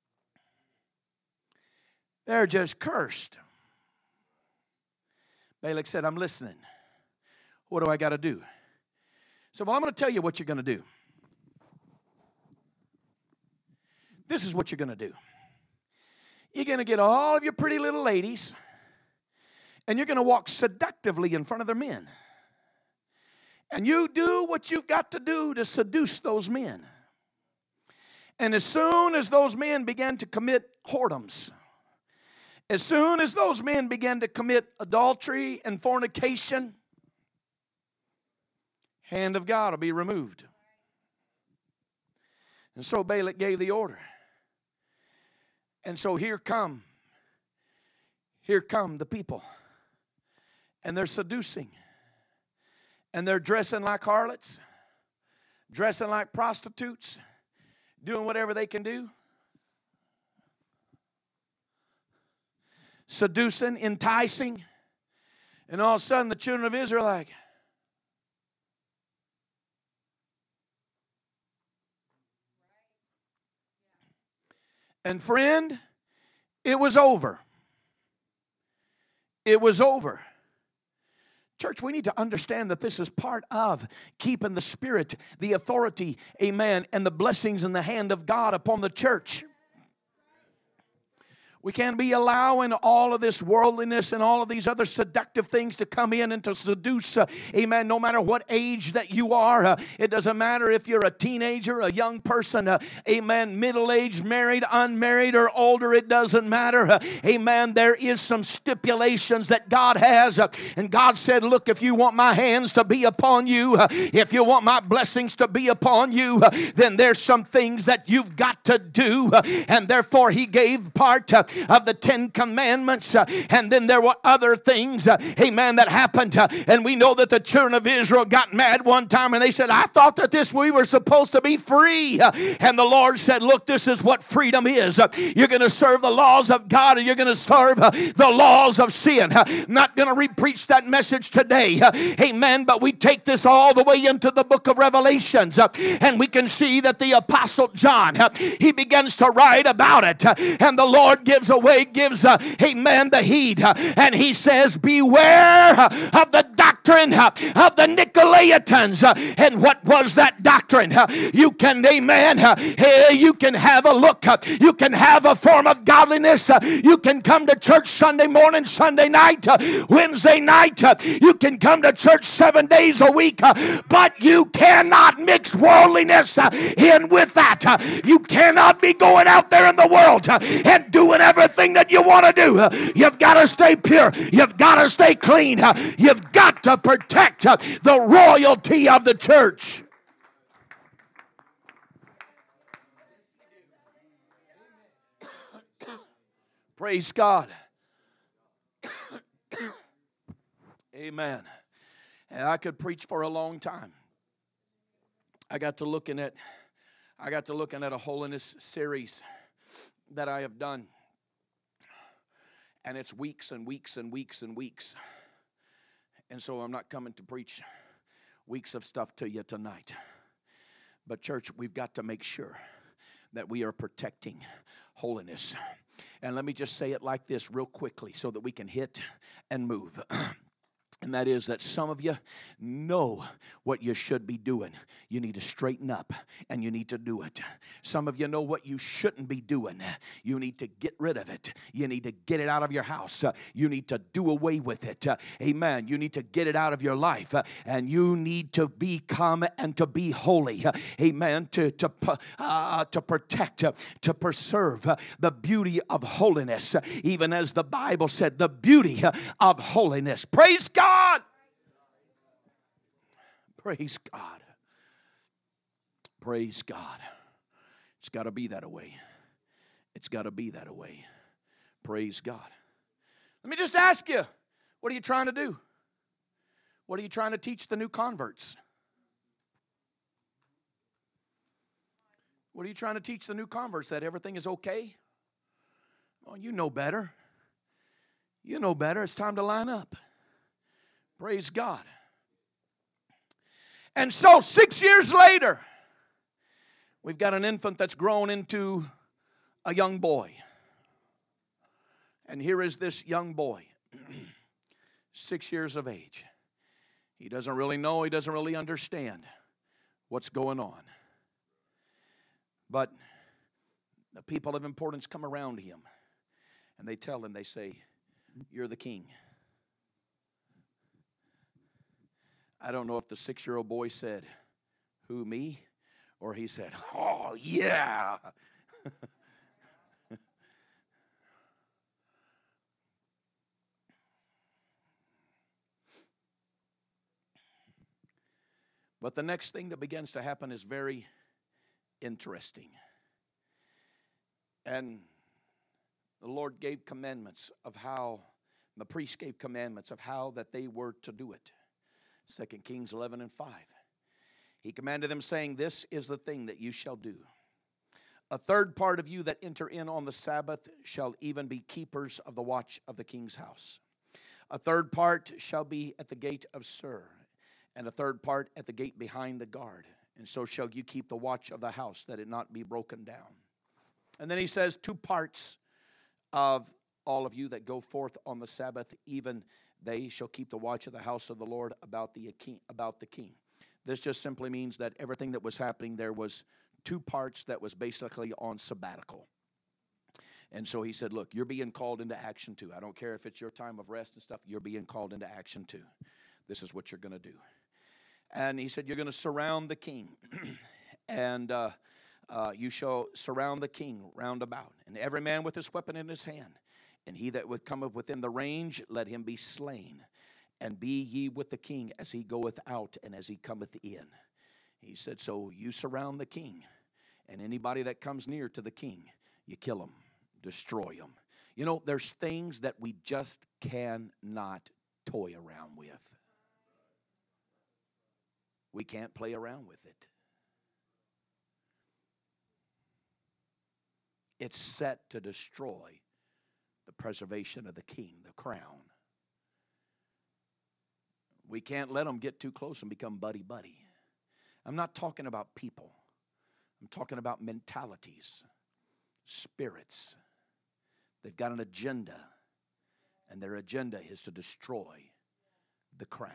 They're just cursed. Balak said, I'm listening. What do I got to do? So, well, I'm going to tell you what you're going to do. This is what you're going to do. You're going to get all of your pretty little ladies, and you're going to walk seductively in front of their men. And you do what you've got to do to seduce those men. And as soon as those men began to commit whoredoms, as soon as those men began to commit adultery and fornication, hand of God will be removed. And so Balak gave the order. And so here come the people. And they're seducing. And they're dressing like harlots, dressing like prostitutes, doing whatever they can do. Seducing, enticing. And all of a sudden the children of Israel are like, and friend, it was over. It was over. Church, we need to understand that this is part of keeping the Spirit, the authority, amen, and the blessings in the hand of God upon the church. We can't be allowing all of this worldliness and all of these other seductive things to come in and to seduce, amen, no matter what age that you are. It doesn't matter if you're a teenager, a young person, amen, middle-aged, married, unmarried, or older. It doesn't matter. Amen. There is some stipulations that God has. And God said, look, if you want my hands to be upon you, if you want my blessings to be upon you, then there's some things that you've got to do. And therefore, He gave part of the 10 Commandments, and then there were other things, amen, that happened, and we know that the children of Israel got mad one time, and they said, I thought that we were supposed to be free, and the Lord said, look, this is what freedom is. You're going to serve the laws of God, and you're going to serve the laws of sin. I'm not going to re-preach that message today, amen, but we take this all the way into the book of Revelations, and we can see that the Apostle John, he begins to write about it, and the Lord gives, amen, the heed. And he says, beware of the doctrine of the Nicolaitans. And what was that doctrine? You can, amen, you can have a look. You can have a form of godliness. You can come to church Sunday morning, Sunday night, Wednesday night. You can come to church 7 days a week. But you cannot mix worldliness in with that. You cannot be going out there in the world and doing everything that you want to do. You've got to stay pure. You've got to stay clean. You've got to protect the royalty of the church. Praise God. Amen. And I could preach for a long time. I got to looking at a holiness series that I have done. And it's weeks and weeks and weeks and weeks. And so I'm not coming to preach weeks of stuff to you tonight. But church, we've got to make sure that we are protecting holiness. And let me just say it like this real quickly so that we can hit and move. And that is that some of you know what you should be doing. You need to straighten up and you need to do it. Some of you know what you shouldn't be doing. You need to get rid of it. You need to get it out of your house. You need to do away with it. Amen. You need to get it out of your life. And you need to become and to be holy. Amen. To protect, to preserve the beauty of holiness. Even as the Bible said, the beauty of holiness. Praise God. Praise God. Praise God. It's got to be that way. It's got to be that way. Praise God. Let me just ask you, what are you trying to do? What are you trying to teach the new converts? What are you trying to teach the new converts? That everything is okay? Oh, you know better. You know better. It's time to line up. Praise God. And so 6 years later, we've got an infant that's grown into a young boy. And here is this young boy, 6 years of age. He doesn't really know, he doesn't really understand what's going on. But the people of importance come around him, and they tell him, they say, you're the king. I don't know if the 6-year-old boy said, who, me? Or he said, oh, yeah. But the next thing that begins to happen is very interesting. And the Lord gave commandments of how, the priest gave commandments of how that they were to do it. 2 Kings 11:5. He commanded them, saying, this is the thing that you shall do. A third part of you that enter in on the Sabbath shall even be keepers of the watch of the king's house. A third part shall be at the gate of Sur, and a third part at the gate behind the guard. And so shall you keep the watch of the house, that it not be broken down. And then he says, 2 parts of all of you that go forth on the Sabbath, even they shall keep the watch of the house of the Lord about the king. This just simply means that everything that was happening, there was two parts that was basically on sabbatical. And so he said, look, you're being called into action too. I don't care if it's your time of rest and stuff. You're being called into action too. This is what you're going to do. And he said, you're going to surround the king. And you shall surround the king round about. And every man with his weapon in his hand. And he that would come up within the range, let him be slain. And be ye with the king as he goeth out and as he cometh in. He said, so you surround the king. And anybody that comes near to the king, you kill him. Destroy them. You know, there's things that we just cannot toy around with. We can't play around with it. It's set to destroy the preservation of the king, the crown. We can't let them get too close and become buddy-buddy. I'm not talking about people. I'm talking about mentalities, spirits. They've got an agenda, and their agenda is to destroy the crown.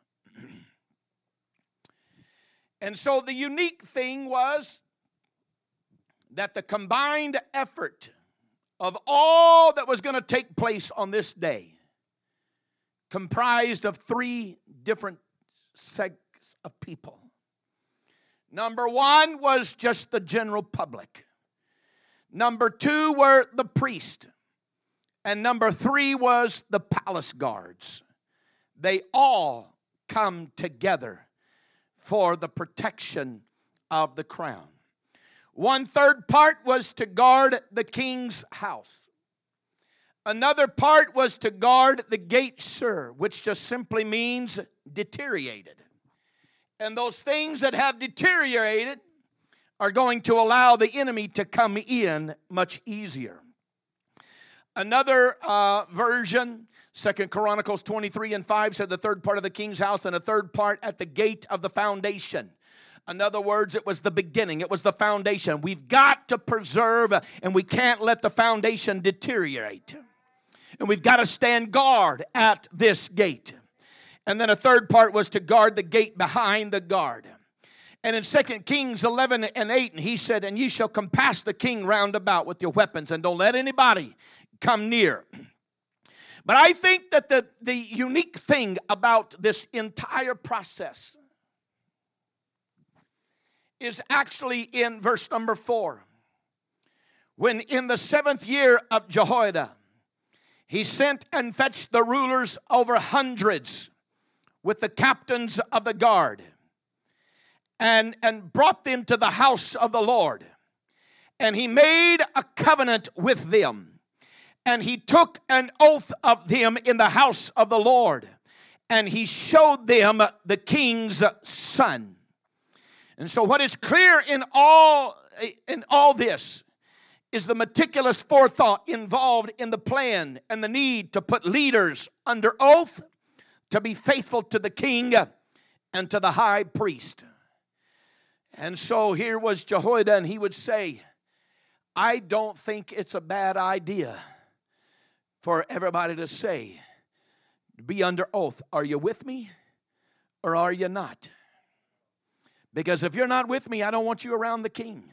And so the unique thing was that the combined effort of all that was going to take place on this day comprised of three different sects of people. Number one was just the general public. Number two were the priest. And number three was the palace guards. They all come together for the protection of the crown. 1/3 part was to guard the king's house. Another part was to guard the gate, sir, which just simply means deteriorated. And those things that have deteriorated are going to allow the enemy to come in much easier. Another version, 2 Chronicles 23:5 said the third part of the king's house and a third part at the gate of the foundation. In other words, it was the beginning. It was the foundation. We've got to preserve, and we can't let the foundation deteriorate. And we've got to stand guard at this gate. And then a third part was to guard the gate behind the guard. And in 2 Kings 11:8, he said, and ye shall compass the king round about with your weapons, and don't let anybody come near. But I think that the unique thing about this entire process is actually in verse number 4. When in the 7th year of Jehoiada, he sent and fetched the rulers over hundreds with the captains of the guard and brought them to the house of the Lord. And he made a covenant with them. And he took an oath of them in the house of the Lord. And he showed them the king's son. And so what is clear in all this is the meticulous forethought involved in the plan and the need to put leaders under oath to be faithful to the king and to the high priest. And so here was Jehoiada, and he would say, I don't think it's a bad idea for everybody to say, be under oath. Are you with me or are you not? Because if you're not with me, I don't want you around the king.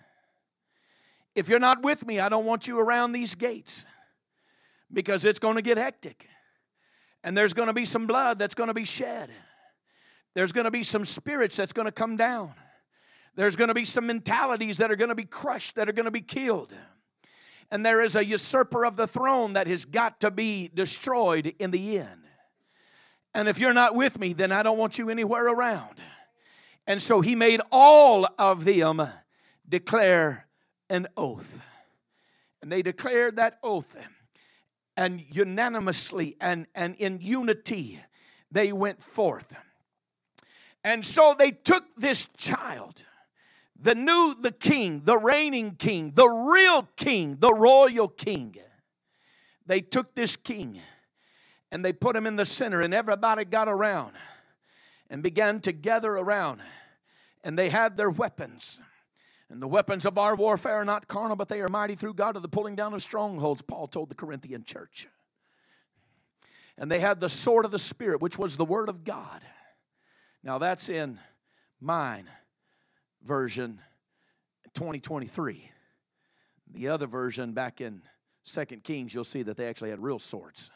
If you're not with me, I don't want you around these gates. Because it's going to get hectic. And there's going to be some blood that's going to be shed. There's going to be some spirits that's going to come down. There's going to be some mentalities that are going to be crushed, that are going to be killed. And there is a usurper of the throne that has got to be destroyed in the end. And if you're not with me, then I don't want you anywhere around. And so he made all of them declare an oath. And they declared that oath. And unanimously and in unity, they went forth. And so they took this child, the king, the reigning king, the real king, the royal king. They took this king and they put him in the center, and everybody got around and began to gather around. And they had their weapons. And the weapons of our warfare are not carnal, but they are mighty through God to the pulling down of strongholds, Paul told the Corinthian church. And they had the sword of the Spirit, which was the Word of God. Now that's in mine version, 2023. The other version back in 2 Kings, you'll see that they actually had real swords.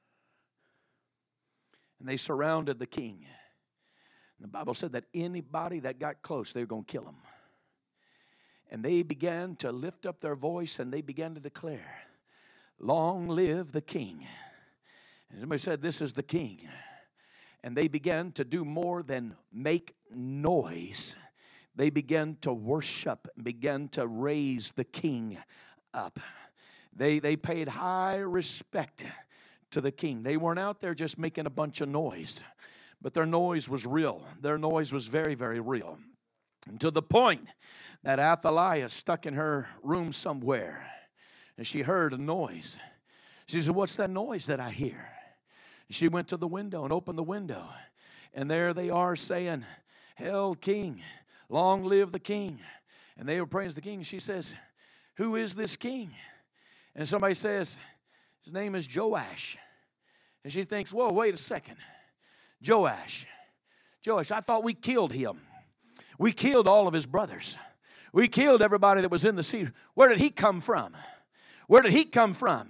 And they surrounded the king. The Bible said that anybody that got close, they were going to kill him. And they began to lift up their voice and they began to declare, "Long live the king." And somebody said, "This is the king." And they began to do more than make noise. They began to worship, began to raise the king up. They paid high respect to the king. They weren't out there just making a bunch of noise, but their noise was real. Their noise was very, very real. And to the point that Athaliah stuck in her room somewhere, and she heard a noise. She said, "What's that noise that I hear?" She went to the window and opened the window, and there they are saying, "Hail King, long live the king." And they were praying to the king. She says, "Who is this king?" And somebody says, "His name is Joash." And she thinks, "Whoa, wait a second. Joash, I thought we killed him. We killed all of his brothers. We killed everybody that was in the sea. Where did he come from? Where did he come from?"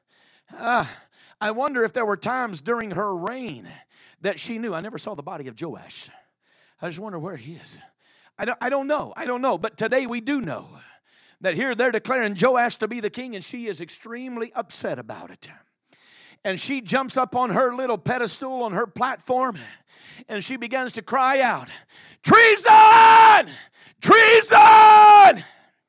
I wonder if there were times during her reign that she knew. I never saw the body of Joash. I just wonder where he is. I don't know. But today we do know that here they're declaring Joash to be the king, and she is extremely upset about it. And she jumps up on her little pedestal, on her platform, and she begins to cry out, "Treason! Treason!"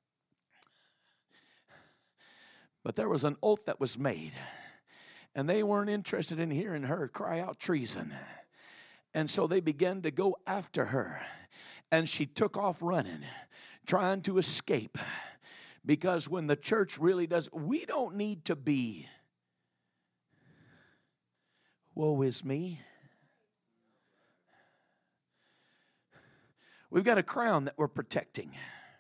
But there was an oath that was made, and they weren't interested in hearing her cry out treason. And so they began to go after her, and she took off running, trying to escape. Because when the church really does, we don't need to be, "Woe is me." We've got a crown that we're protecting.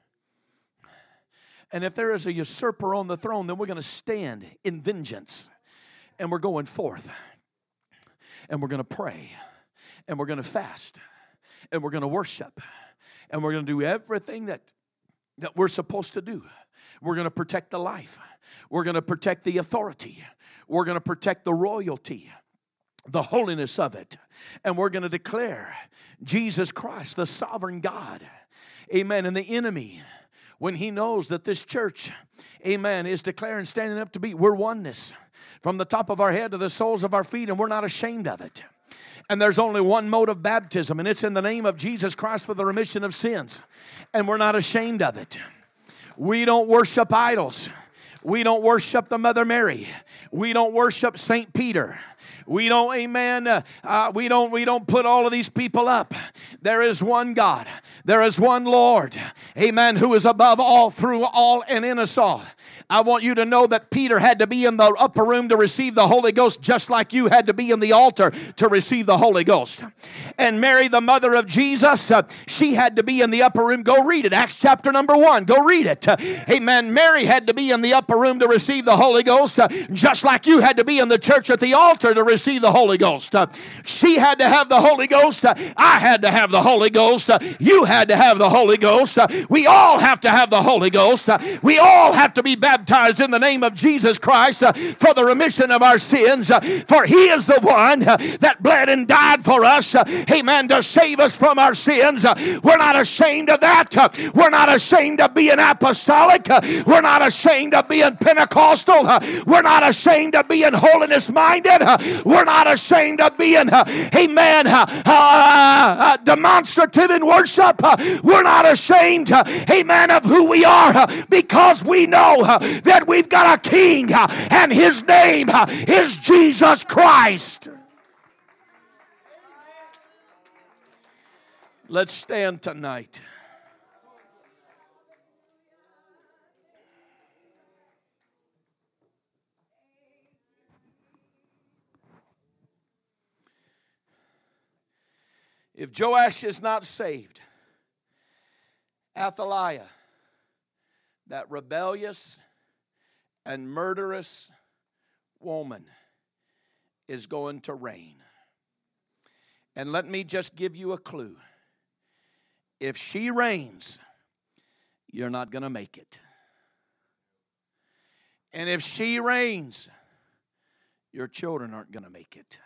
And if there is a usurper on the throne, then we're going to stand in vengeance. And we're going forth. And we're going to pray. And we're going to fast. And we're going to worship. And we're going to do everything that we're supposed to do. We're going to protect the life. We're going to protect the authority. We're going to protect the royalty, the holiness of it. And we're going to declare Jesus Christ, the sovereign God. Amen. And the enemy, when he knows that this church, amen, is declaring, standing up to be, we're oneness from the top of our head to the soles of our feet, and we're not ashamed of it. And there's only one mode of baptism, and it's in the name of Jesus Christ for the remission of sins. And we're not ashamed of it. We don't worship idols. We don't worship the Mother Mary. We don't worship St. Peter. We don't, amen, we don't put all of these people up. There is one God. There is one Lord, amen, who is above all, through all, and in us all. I want you to know that Peter had to be in the upper room to receive the Holy Ghost, just like you had to be in the altar to receive the Holy Ghost. And Mary, the mother of Jesus, she had to be in the upper room. Go read it, Acts chapter number 1. Go read it. Amen. Mary had to be in the upper room to receive the Holy Ghost, just like you had to be in the church at the altar to receive the Holy Ghost. She had to have the Holy Ghost. I had to have the Holy Ghost. You had to have the Holy Ghost. We all have to have the Holy Ghost. We all have to be baptized in the name of Jesus Christ for the remission of our sins. For He is the one that bled and died for us. Amen. To save us from our sins. We're not ashamed of that. We're not ashamed of being apostolic. We're not ashamed of being Pentecostal. We're not ashamed of being holiness minded. We're not ashamed of being, amen, demonstrative in worship. We're not ashamed, amen, of who we are, because we know that we've got a King, and His name is Jesus Christ. Let's stand tonight. If Joash is not saved, Athaliah, that rebellious and murderous woman, is going to reign. And let me just give you a clue. If she reigns, you're not going to make it. And if she reigns, your children aren't going to make it.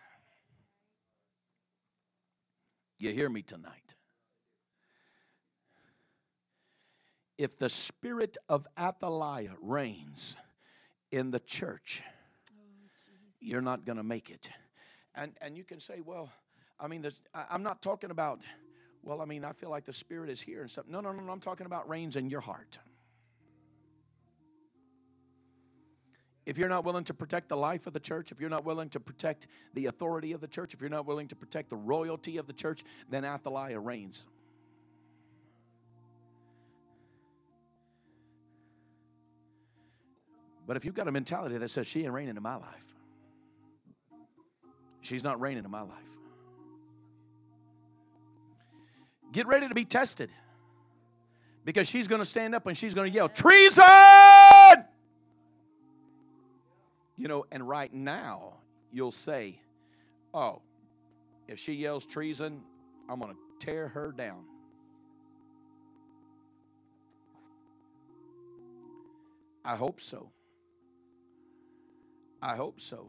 You hear me tonight? If the spirit of Athaliah reigns in the church, you're not going to make it. And you can say, well, I mean, I'm not talking about, well, I mean, I feel like the Spirit is here and stuff. No, I'm talking about reigns in your heart. If you're not willing to protect the life of the church, if you're not willing to protect the authority of the church, if you're not willing to protect the royalty of the church, then Athaliah reigns. But if you've got a mentality that says she ain't reigning in my life, she's not reigning in my life. Get ready to be tested. Because she's going to stand up and she's going to yell, treason! You know, and right now, you'll say, oh, if she yells treason, I'm going to tear her down. I hope so. I hope so.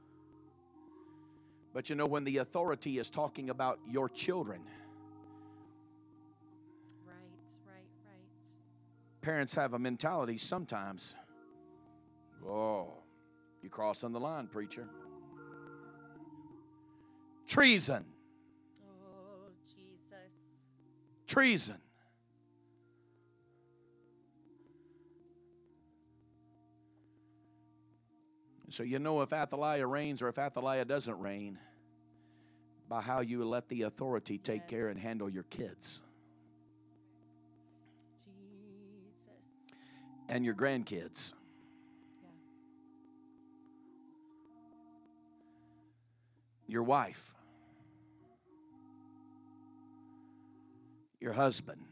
But you know, when the authority is talking about your children, Right. parents have a mentality sometimes, oh, you're crossing the line, preacher. Treason. Oh, Jesus. Treason. So you know if Athaliah reigns or if Athaliah doesn't reign by how you let the authority take care and handle your kids. Jesus. And your grandkids. Yeah. Your wife. Your husband.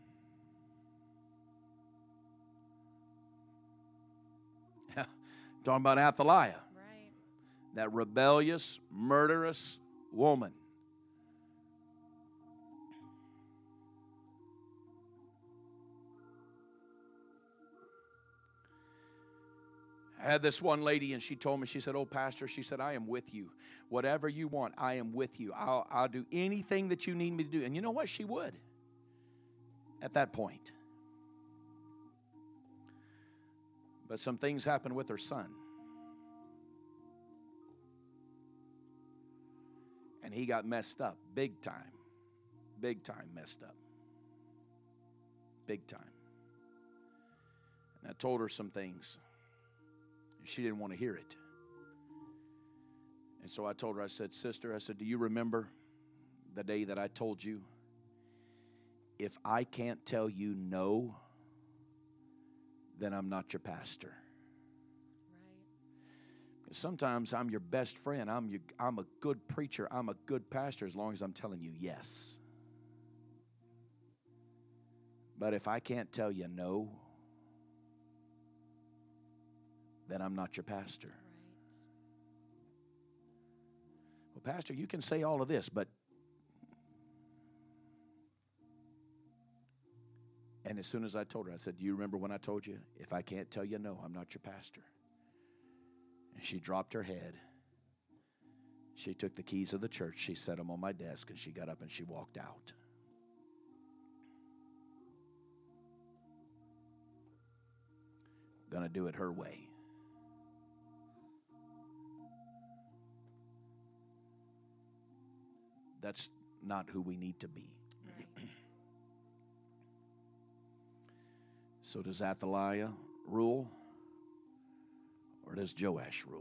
Talking about Athaliah. Right. That rebellious, murderous woman. I had this one lady, and she told me, she said, oh, Pastor, she said, I am with you. Whatever you want, I am with you. I'll do anything that you need me to do. And you know what? She would at that point. But some things happened with her son. And he got messed up big time. Big time messed up. Big time. And I told her some things. And she didn't want to hear it. And so I told her, I said, sister, I said, do you remember the day that I told you, if I can't tell you no, then I'm not your pastor. Right. Sometimes I'm your best friend. I'm a good preacher. I'm a good pastor as long as I'm telling you yes. But if I can't tell you no, then I'm not your pastor. Right. Well, Pastor, you can say all of this, but... And as soon as I told her, I said, do you remember when I told you, if I can't tell you no, I'm not your pastor? And she dropped her head. She took the keys of the church. She set them on my desk, and she got up and she walked out. Gonna do it her way. That's not who we need to be. Right. So does Athaliah rule, or does Joash rule?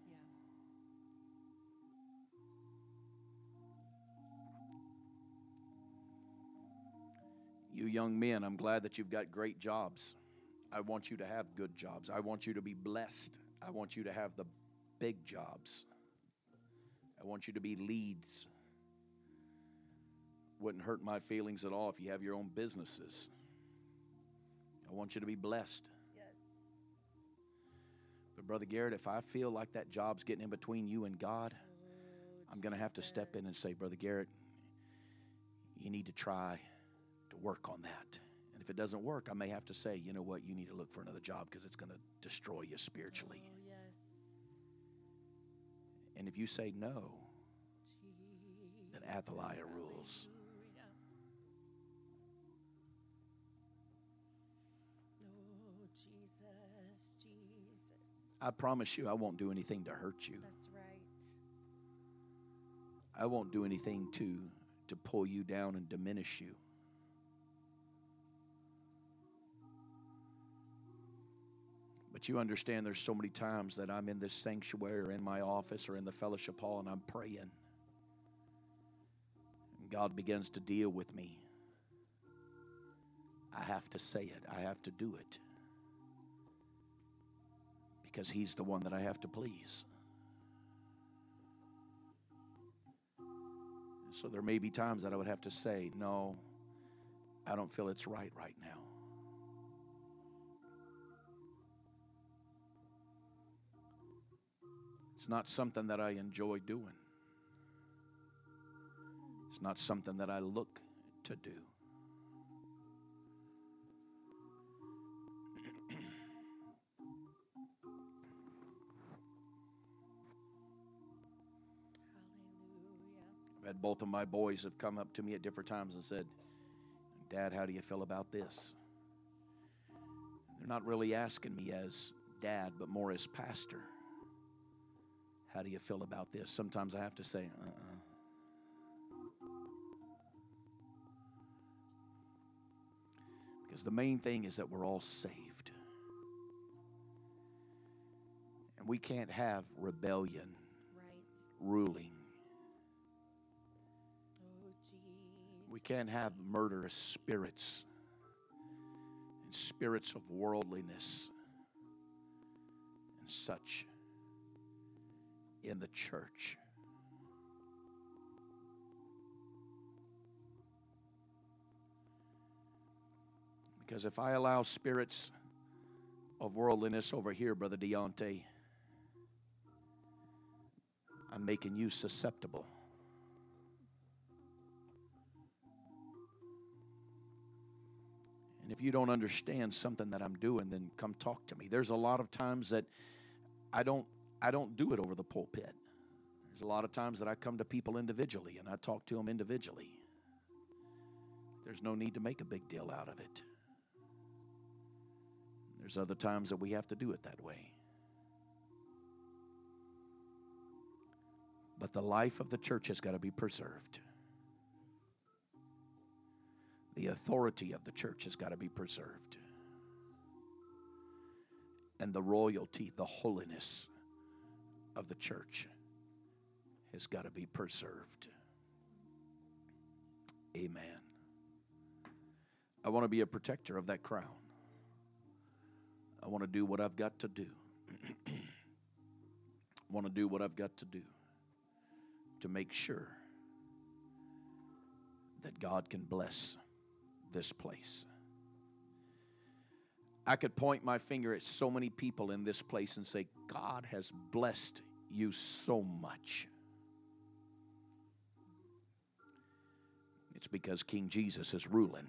Yeah. You young men, I'm glad that you've got great jobs. I want you to have good jobs. I want you to be blessed. I want you to have the big jobs. I want you to be leads. Wouldn't hurt my feelings at all if you have your own businesses. I want you to be blessed. Yes. But Brother Garrett, if I feel like that job's getting in between you and God, I'm going to have to step in and say, Brother Garrett, you need to try to work on that. And if it doesn't work, I may have to say, you know what, you need to look for another job because it's going to destroy you spiritually. Oh, yes. And if you say no, then Jesus, Athaliah rules. hallelujah. Oh, Jesus, Jesus. I promise you I won't do anything to hurt you. That's right. I won't do anything to pull you down and diminish you. But you understand there's so many times that I'm in this sanctuary or in my office or in the fellowship hall and I'm praying. And God begins to deal with me. I have to say it. I have to do it. Because He's the one that I have to please. So there may be times that I would have to say, no, I don't feel it's right now. It's not something that I enjoy doing. It's not something that I look to do. Hallelujah. I've had both of my boys have come up to me at different times and said, Dad, how do you feel about this? They're not really asking me as dad, but more as pastor. How do you feel about this? Sometimes I have to say, Because the main thing is that we're all saved. And we can't have rebellion Right. ruling. Oh, Jesus. We can't have murderous spirits and spirits of worldliness and such in the church. Because if I allow spirits of worldliness over here, Brother Deontay, I'm making you susceptible. And if you don't understand something that I'm doing, then come talk to me. There's a lot of times that I don't do it over the pulpit. There's a lot of times that I come to people individually and I talk to them individually. There's no need to make a big deal out of it. There's other times that we have to do it that way. But the life of the church has got to be preserved. The authority of the church has got to be preserved. And the royalty, the holiness of the church has got to be preserved. Amen. I want to be a protector of that crown. I want to do what I've got to do. I want to do what I've got to do to make sure that God can bless this place. I could point my finger at so many people in this place and say, God has blessed you so much. It's because King Jesus is ruling.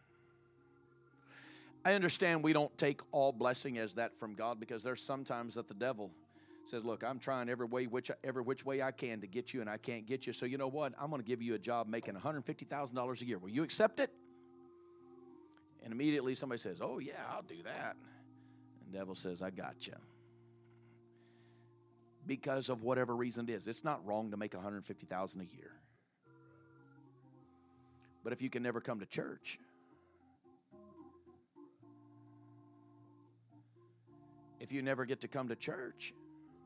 I understand we don't take all blessing as that from God, because there's sometimes that the devil says, look, I'm trying every which way I can to get you, and I can't get you. So you know what? I'm going to give you a job making $150,000 a year. Will you accept it? And immediately somebody says, oh yeah, I'll do that. And the devil says, I got you. Because of whatever reason it is. It's not wrong to make $150,000 a year. But if you can never come to church, if you never get to come to church,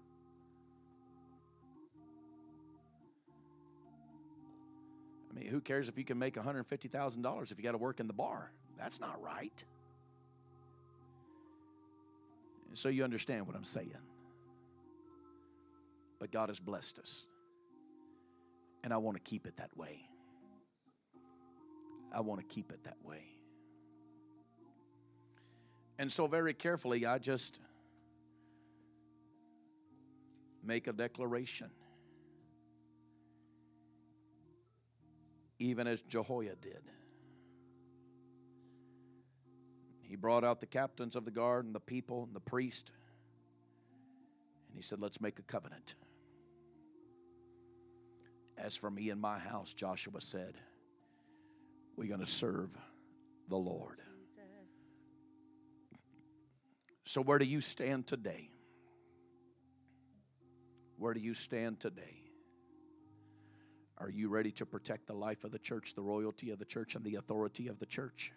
I mean, who cares if you can make $150,000 if you got to work in the bar? That's not right. And so you understand what I'm saying. But God has blessed us. And I want to keep it that way. I want to keep it that way. And so very carefully, I just make a declaration, even as Jehoiada did. He brought out the captains of the guard and the people and the priest, and he said, let's make a covenant. As for me and my house, Joshua said, we're going to serve the Lord. Jesus. So where do you stand today? Where do you stand today? Are you ready to protect the life of the church, the royalty of the church, and the authority of the church?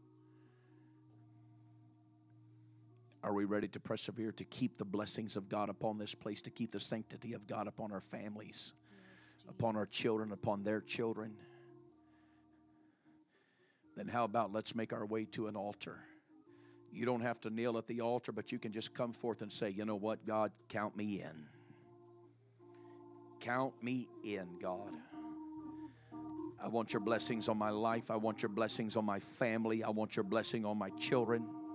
Are we ready to persevere to keep the blessings of God upon this place, to keep the sanctity of God upon our families, upon our children, upon their children? Then how about let's make our way to an altar. You don't have to kneel at the altar, but you can just come forth and say, you know what, God, count me in. Count me in, God. I want your blessings on my life. I want your blessings on my family. I want your blessing on my children.